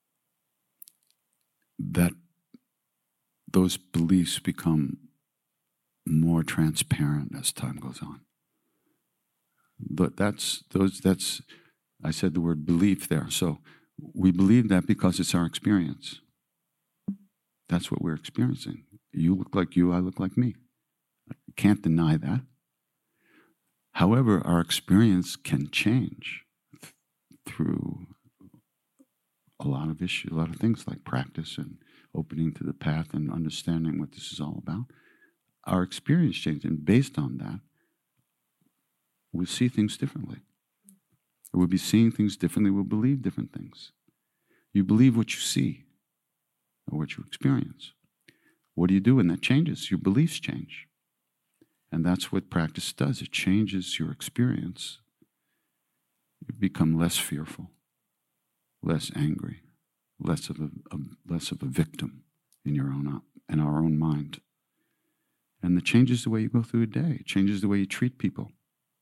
that those beliefs become more transparent as time goes on. But that's those. That's I said the word belief there. So we believe that because it's our experience. That's what we're experiencing. You look like you. I look like me. You can't deny that. However, our experience can change th- through a lot of issues, a lot of things like practice and opening to the path and understanding what this is all about. Our experience changes, and based on that, we'll see things differently. We'll be seeing things differently, we'll believe different things. You believe what you see or what you experience. What do you do when that changes? Your beliefs change. And that's what practice does. It changes your experience. You become less fearful, less angry, less of a, a less of a victim in your own in our own mind. And it changes the way you go through a day. It changes the way you treat people.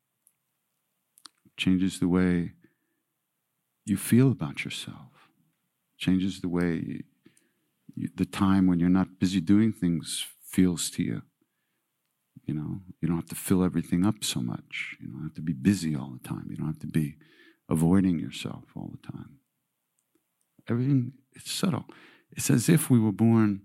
It changes the way you feel about yourself. It changes the way you, you, the time when you're not busy doing things feels to you. You know, you don't have to fill everything up so much. You don't have to be busy all the time. You don't have to be avoiding yourself all the time. Everything, it's subtle. It's as if we were born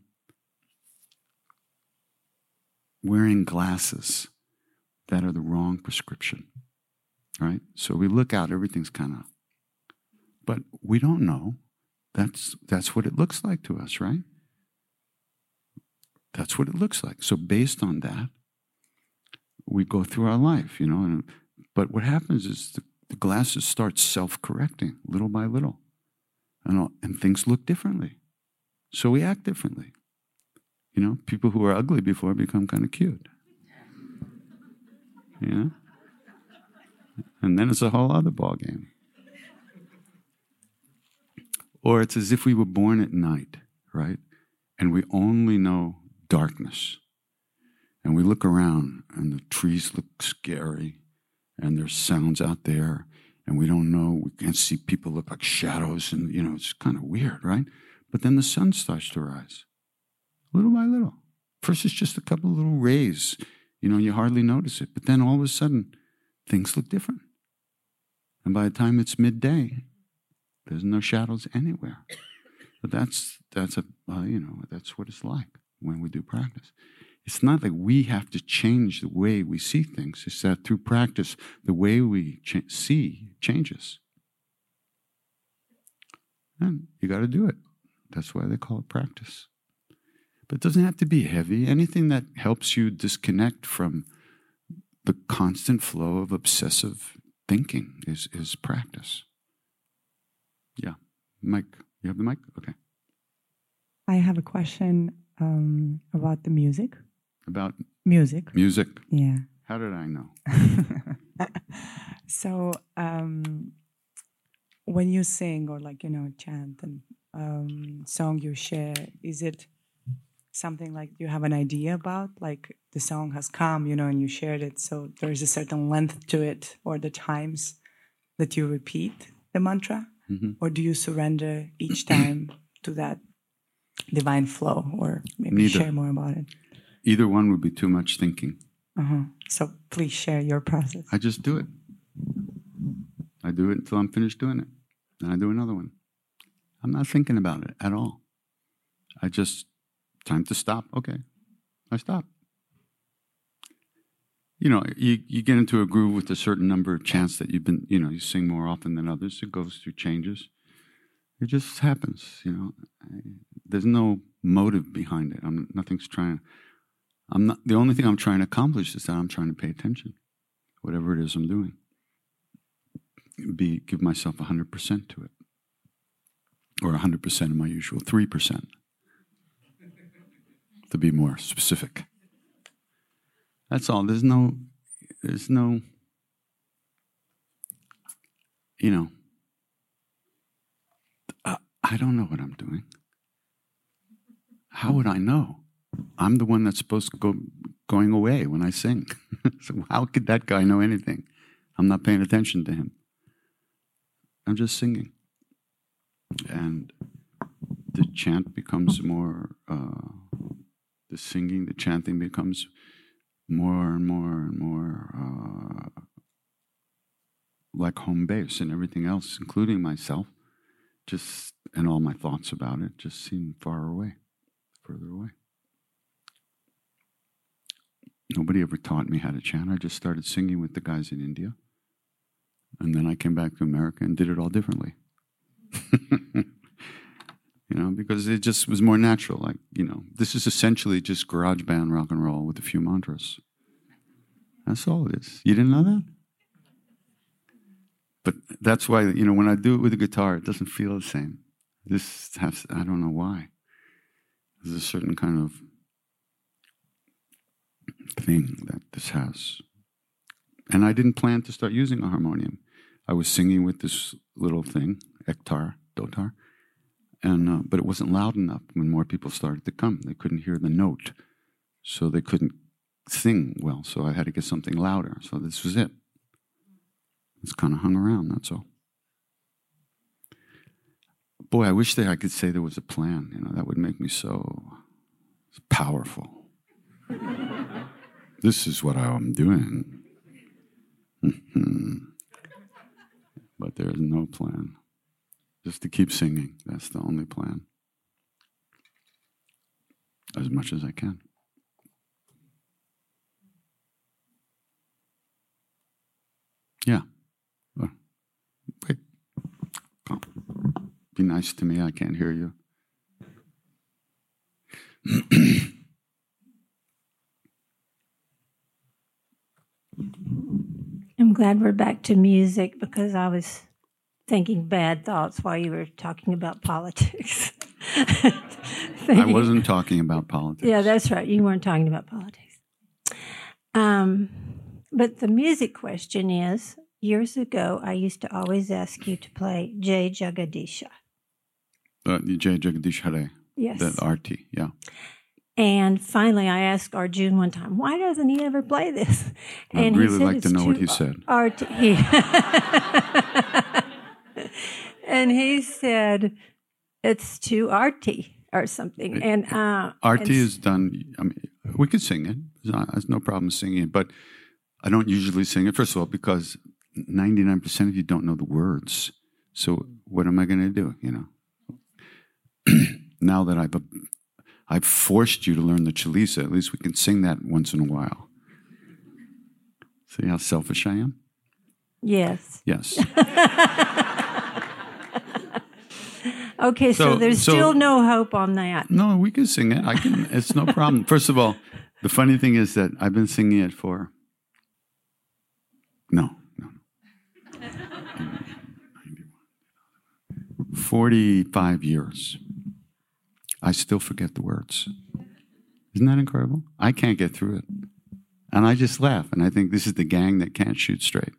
wearing glasses that are the wrong prescription, right? So we look out, everything's kind of, but we don't know. That's, that's what it looks like to us, right? That's what it looks like. So based on that, we go through our life, you know, and, but what happens is the, the glasses start self-correcting little by little, and, all, and things look differently. So we act differently. You know, people who were ugly before become kind of cute. You know? And then it's a whole other ballgame. Or it's as if we were born at night, right? And we only know darkness. And we look around and the trees look scary and there's sounds out there and we don't know, we can't see, people look like shadows and, you know, it's kind of weird, right? But then the sun starts to rise, little by little. First it's just a couple of little rays, you know, and you hardly notice it. But then all of a sudden, things look different. And by the time it's midday, there's no shadows anywhere. But that's, that's a, uh, you know, that's what it's like when we do practice. It's not like we have to change the way we see things. It's that through practice, the way we ch- see changes. And you got to do it. That's why they call it practice. But it doesn't have to be heavy. Anything that helps you disconnect from the constant flow of obsessive thinking is, is practice. Yeah. Mike, you have the mic? Okay. I have a question um, about the music. About? Music. Music. Yeah. How did I know? So um, when you sing or like, you know, chant and um, song you share, is it something like you have an idea about? Like the song has come, you know, and you shared it, so there's a certain length to it, or the times that you repeat the mantra? Mm-hmm. Or do you surrender each time to that divine flow? Or maybe Neither. Share more about it. Either one would be too much thinking. Uh-huh. So please share your process. I just do it. I do it until I'm finished doing it. Then I do another one. I'm not thinking about it at all. I just, time to stop. Okay, I stop. You know, you, you get into a groove with a certain number of chants that you've been, you know, you sing more often than others. It goes through changes. It just happens, you know. I, there's no motive behind it. I'm nothing's trying. I'm not. The only thing I'm trying to accomplish is that I'm trying to pay attention, whatever it is I'm doing. Be give myself a hundred percent to it, or a hundred percent of my usual three percent, to be more specific. That's all. There's no. There's no. You know. I, I don't know what I'm doing. How would I know? I'm the one that's supposed to go going away when I sing. So how could that guy know anything? I'm not paying attention to him. I'm just singing. And the chant becomes more, uh, the singing, the chanting becomes more and more and more uh, like home base, and everything else, including myself, just and all my thoughts about it, just seem far away, further away. Nobody ever taught me how to chant. I just started singing with the guys in India. And then I came back to America and did it all differently. You know, because it just was more natural. Like, you know, this is essentially just garage band rock and roll with a few mantras. That's all it is. You didn't know that? But that's why, you know, when I do it with a guitar, it doesn't feel the same. This has, I don't know why. There's a certain kind of thing that this has. And I didn't plan to start using a harmonium. I was singing with this little thing, ektar, dotar, and uh, but it wasn't loud enough when more people started to come. They couldn't hear the note, so they couldn't sing well. So I had to get something louder. So this was it. It's kind of hung around, that's all. Boy, I wish that I could say there was a plan. You know, that would make me so powerful. This is what I'm doing. Mm-hmm. But there's no plan. Just to keep singing. That's the only plan. As much as I can. Yeah. Well, wait. Come. Be nice to me. I can't hear you. I'm glad we're back to music because I was thinking bad thoughts while you were talking about politics. I wasn't talking about politics. Yeah, that's right. You weren't talking about politics. Um, but the music question is, years ago, I used to always ask you to play Jai Jagadisha. Uh, Jai Jagadish Hare. Yes. That Arti, yeah. And finally, I asked Arjun one time, why doesn't he ever play this? And I'd really he said, like to know what he said. Arti. And he said, it's too arty or something. And uh, Arti and, is done, I mean, we could sing it. There's, not, there's no problem singing it, but I don't usually sing it, first of all, because ninety-nine percent of you don't know the words. So what am I going to do, you know? Now that I've, I've forced you to learn the Chalisa, at least we can sing that once in a while. See how selfish I am? Yes. Yes. Okay, so, So- there's so- still no hope on that. No, we can sing it. I can. It's no problem. First of all, the funny thing is that I've been singing it for no, no, no, forty-five years. I still forget the words. Isn't that incredible? I can't get through it, and I just laugh, and I think this is the gang that can't shoot straight.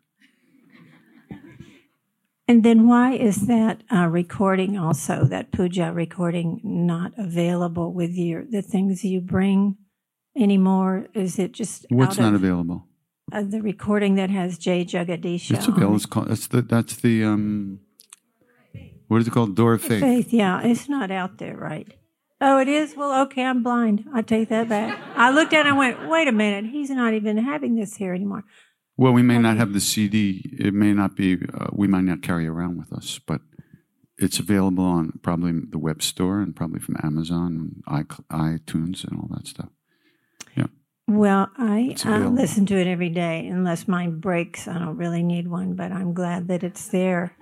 And then why is that uh, recording also, that puja recording, not available with your the things you bring anymore? Is it just What's out not of, available? Uh, the recording that has Jai Jagadisha It's on available. it? It's called. That's the. That's the. Um, what is it called? Door of Faith. Faith, yeah, it's not out there, right? Oh, it is? Well, okay, I'm blind. I take that back. I looked at it and went, wait a minute, he's not even having this here anymore. Well, we may not have the C D. It may not be. Uh, we might not carry around with us, but it's available on probably the web store and probably from Amazon, and iTunes, and all that stuff. Yeah. Well, I It's uh, available. listen to it every day. Unless mine breaks, I don't really need one, but I'm glad that it's there.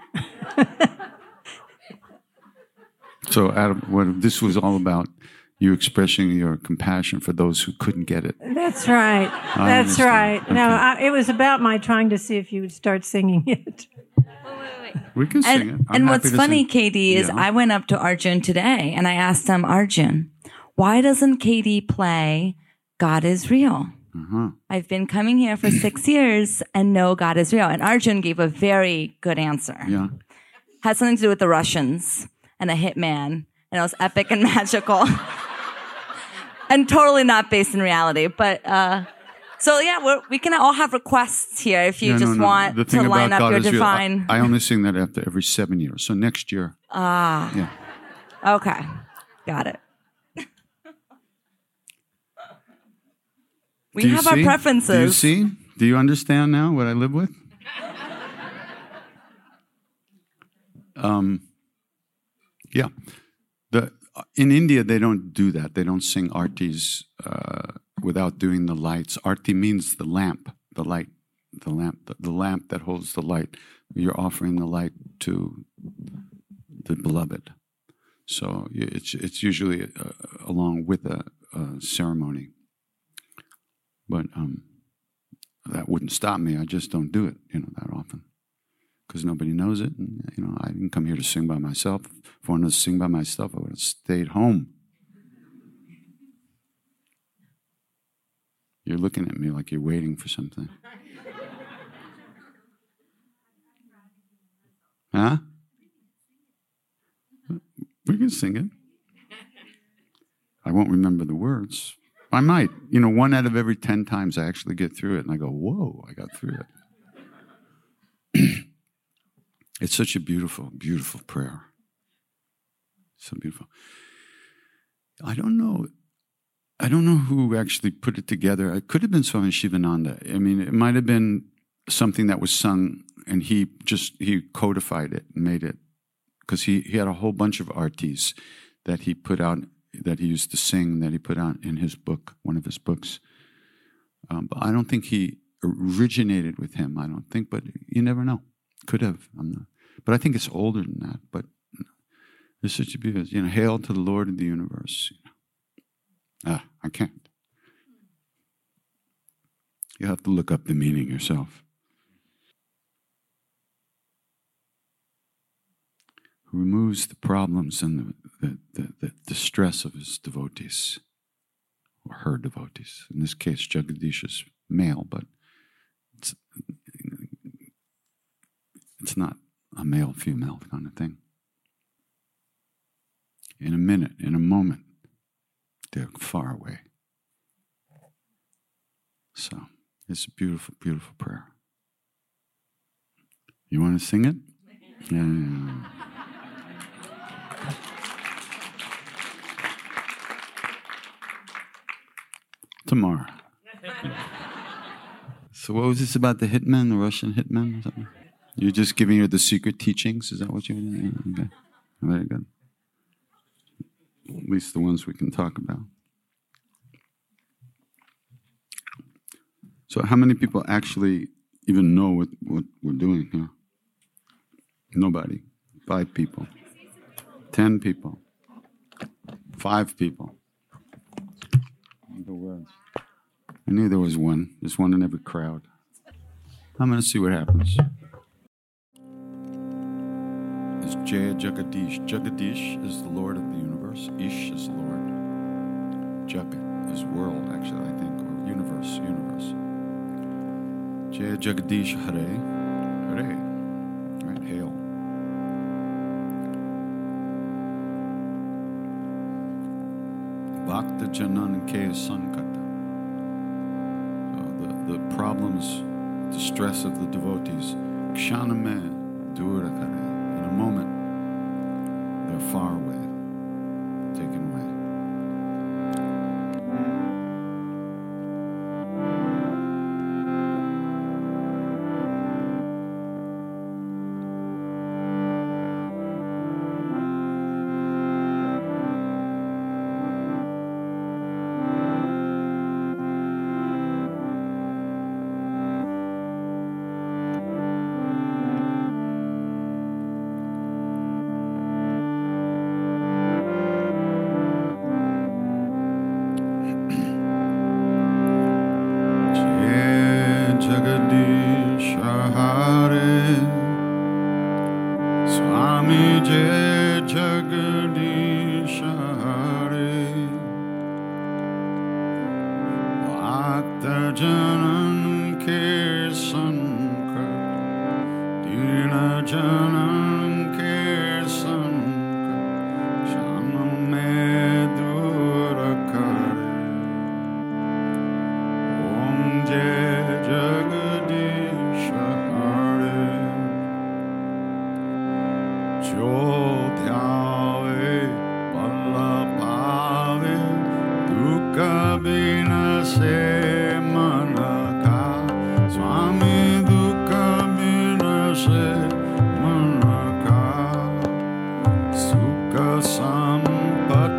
So, Adam, what this was all about, you expressing your compassion for those who couldn't get it. That's right. I That's understand. right. No, I, it was about my trying to see if you would start singing it. We can sing And, it. I'm and happy what's to funny, sing. Katie, is Yeah. I went up to Arjun today and I asked him, Arjun, why doesn't Katie play God is Real? Uh-huh. I've been coming here for six years and know God is real. And Arjun gave a very good answer. Yeah. Had something to do with the Russians and a hitman. And it was epic and magical. And totally not based in reality. But, uh, so yeah, we're, we can all have requests here if you Yeah, no, just no. want The to thing line about up God your is Real, I- divine. I, only sing that after every seven years. So next year. Ah. Yeah. Okay. Got it. We Do you have our see? preferences. Do you see? Do you understand now what I live with? Um, yeah. The in India, they don't do that. They don't sing artis uh, without doing the lights. Arti means the lamp, the light, the lamp, the, the lamp that holds the light. You're offering the light to the beloved. So it's it's usually uh, along with a, a ceremony. But um, that wouldn't stop me. I just don't do it, you know, that often. Because nobody knows it. And, you know, I didn't come here to sing by myself. If I wanted to sing by myself, I would have stayed home. You're looking at me like you're waiting for something. Huh? We can sing it. I won't remember the words. I might. You know, one out of every ten times I actually get through it, and I go, whoa, I got through it. It's such a beautiful, beautiful prayer. So beautiful. I don't know. I don't know who actually put it together. It could have been Swami Shivananda. I mean, it might have been something that was sung, and he just he codified it and made it. Because he, he had a whole bunch of artis that he put out, that he used to sing, that he put out in his book, one of his books. Um, but I don't think he originated with him. I don't think, but you never know. Could have. I'm not. But I think it's older than that. But there's such a beauty. You know, hail to the Lord of the universe. You know. Ah, I can't. You have to look up the meaning yourself. Who removes the problems and the, the, the, the stress of his devotees, or her devotees. In this case, Jagadish is male, but it's, it's not a male-female kind of thing. In a minute, in a moment, they're far away. So, it's a beautiful, beautiful prayer. You want to sing it? Yeah, yeah, yeah. Tomorrow. So what was this about the hitman, the Russian hitman or something? You're just giving her the secret teachings? Is that what you're doing? Okay. Very good. At least the ones we can talk about. So how many people actually even know what, what we're doing here? Nobody. Five people. Ten people. Five people. The words. I knew there was one. There's one in every crowd. I'm going to see what happens. It's Jaya Jagadish. Jagadish is the Lord of the universe. Ish is the Lord. Jagat is world, actually, I think, or universe, universe. Jaya Jagadish Hare. Hare. Right, hail. Bhakta Janan Ke Sankata. So the, the problems, the stress of the devotees. Kshaname Dura Kare. In a moment, they're far away, taken away. Sukha sampati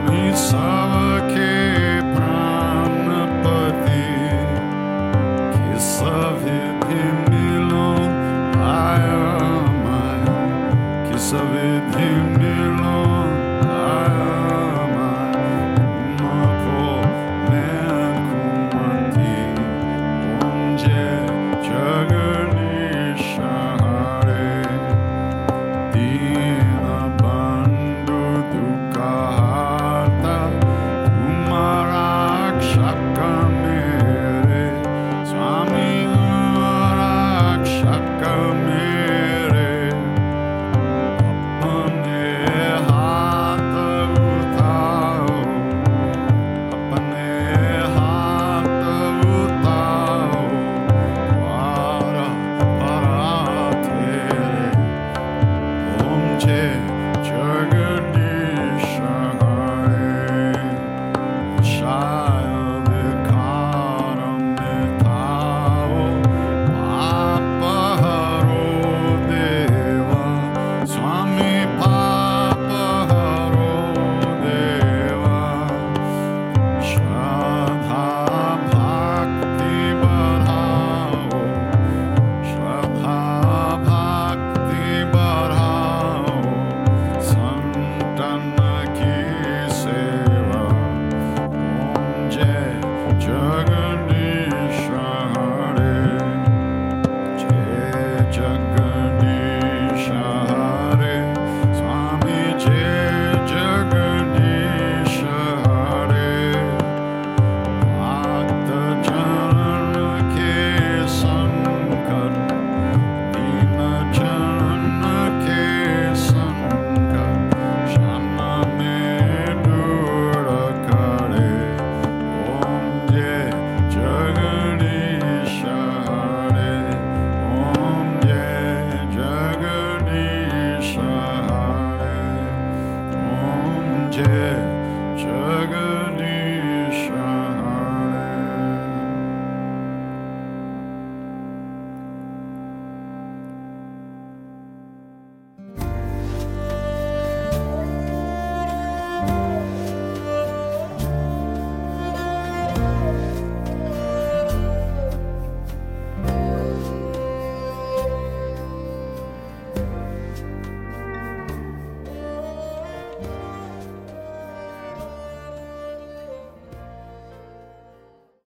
Abhi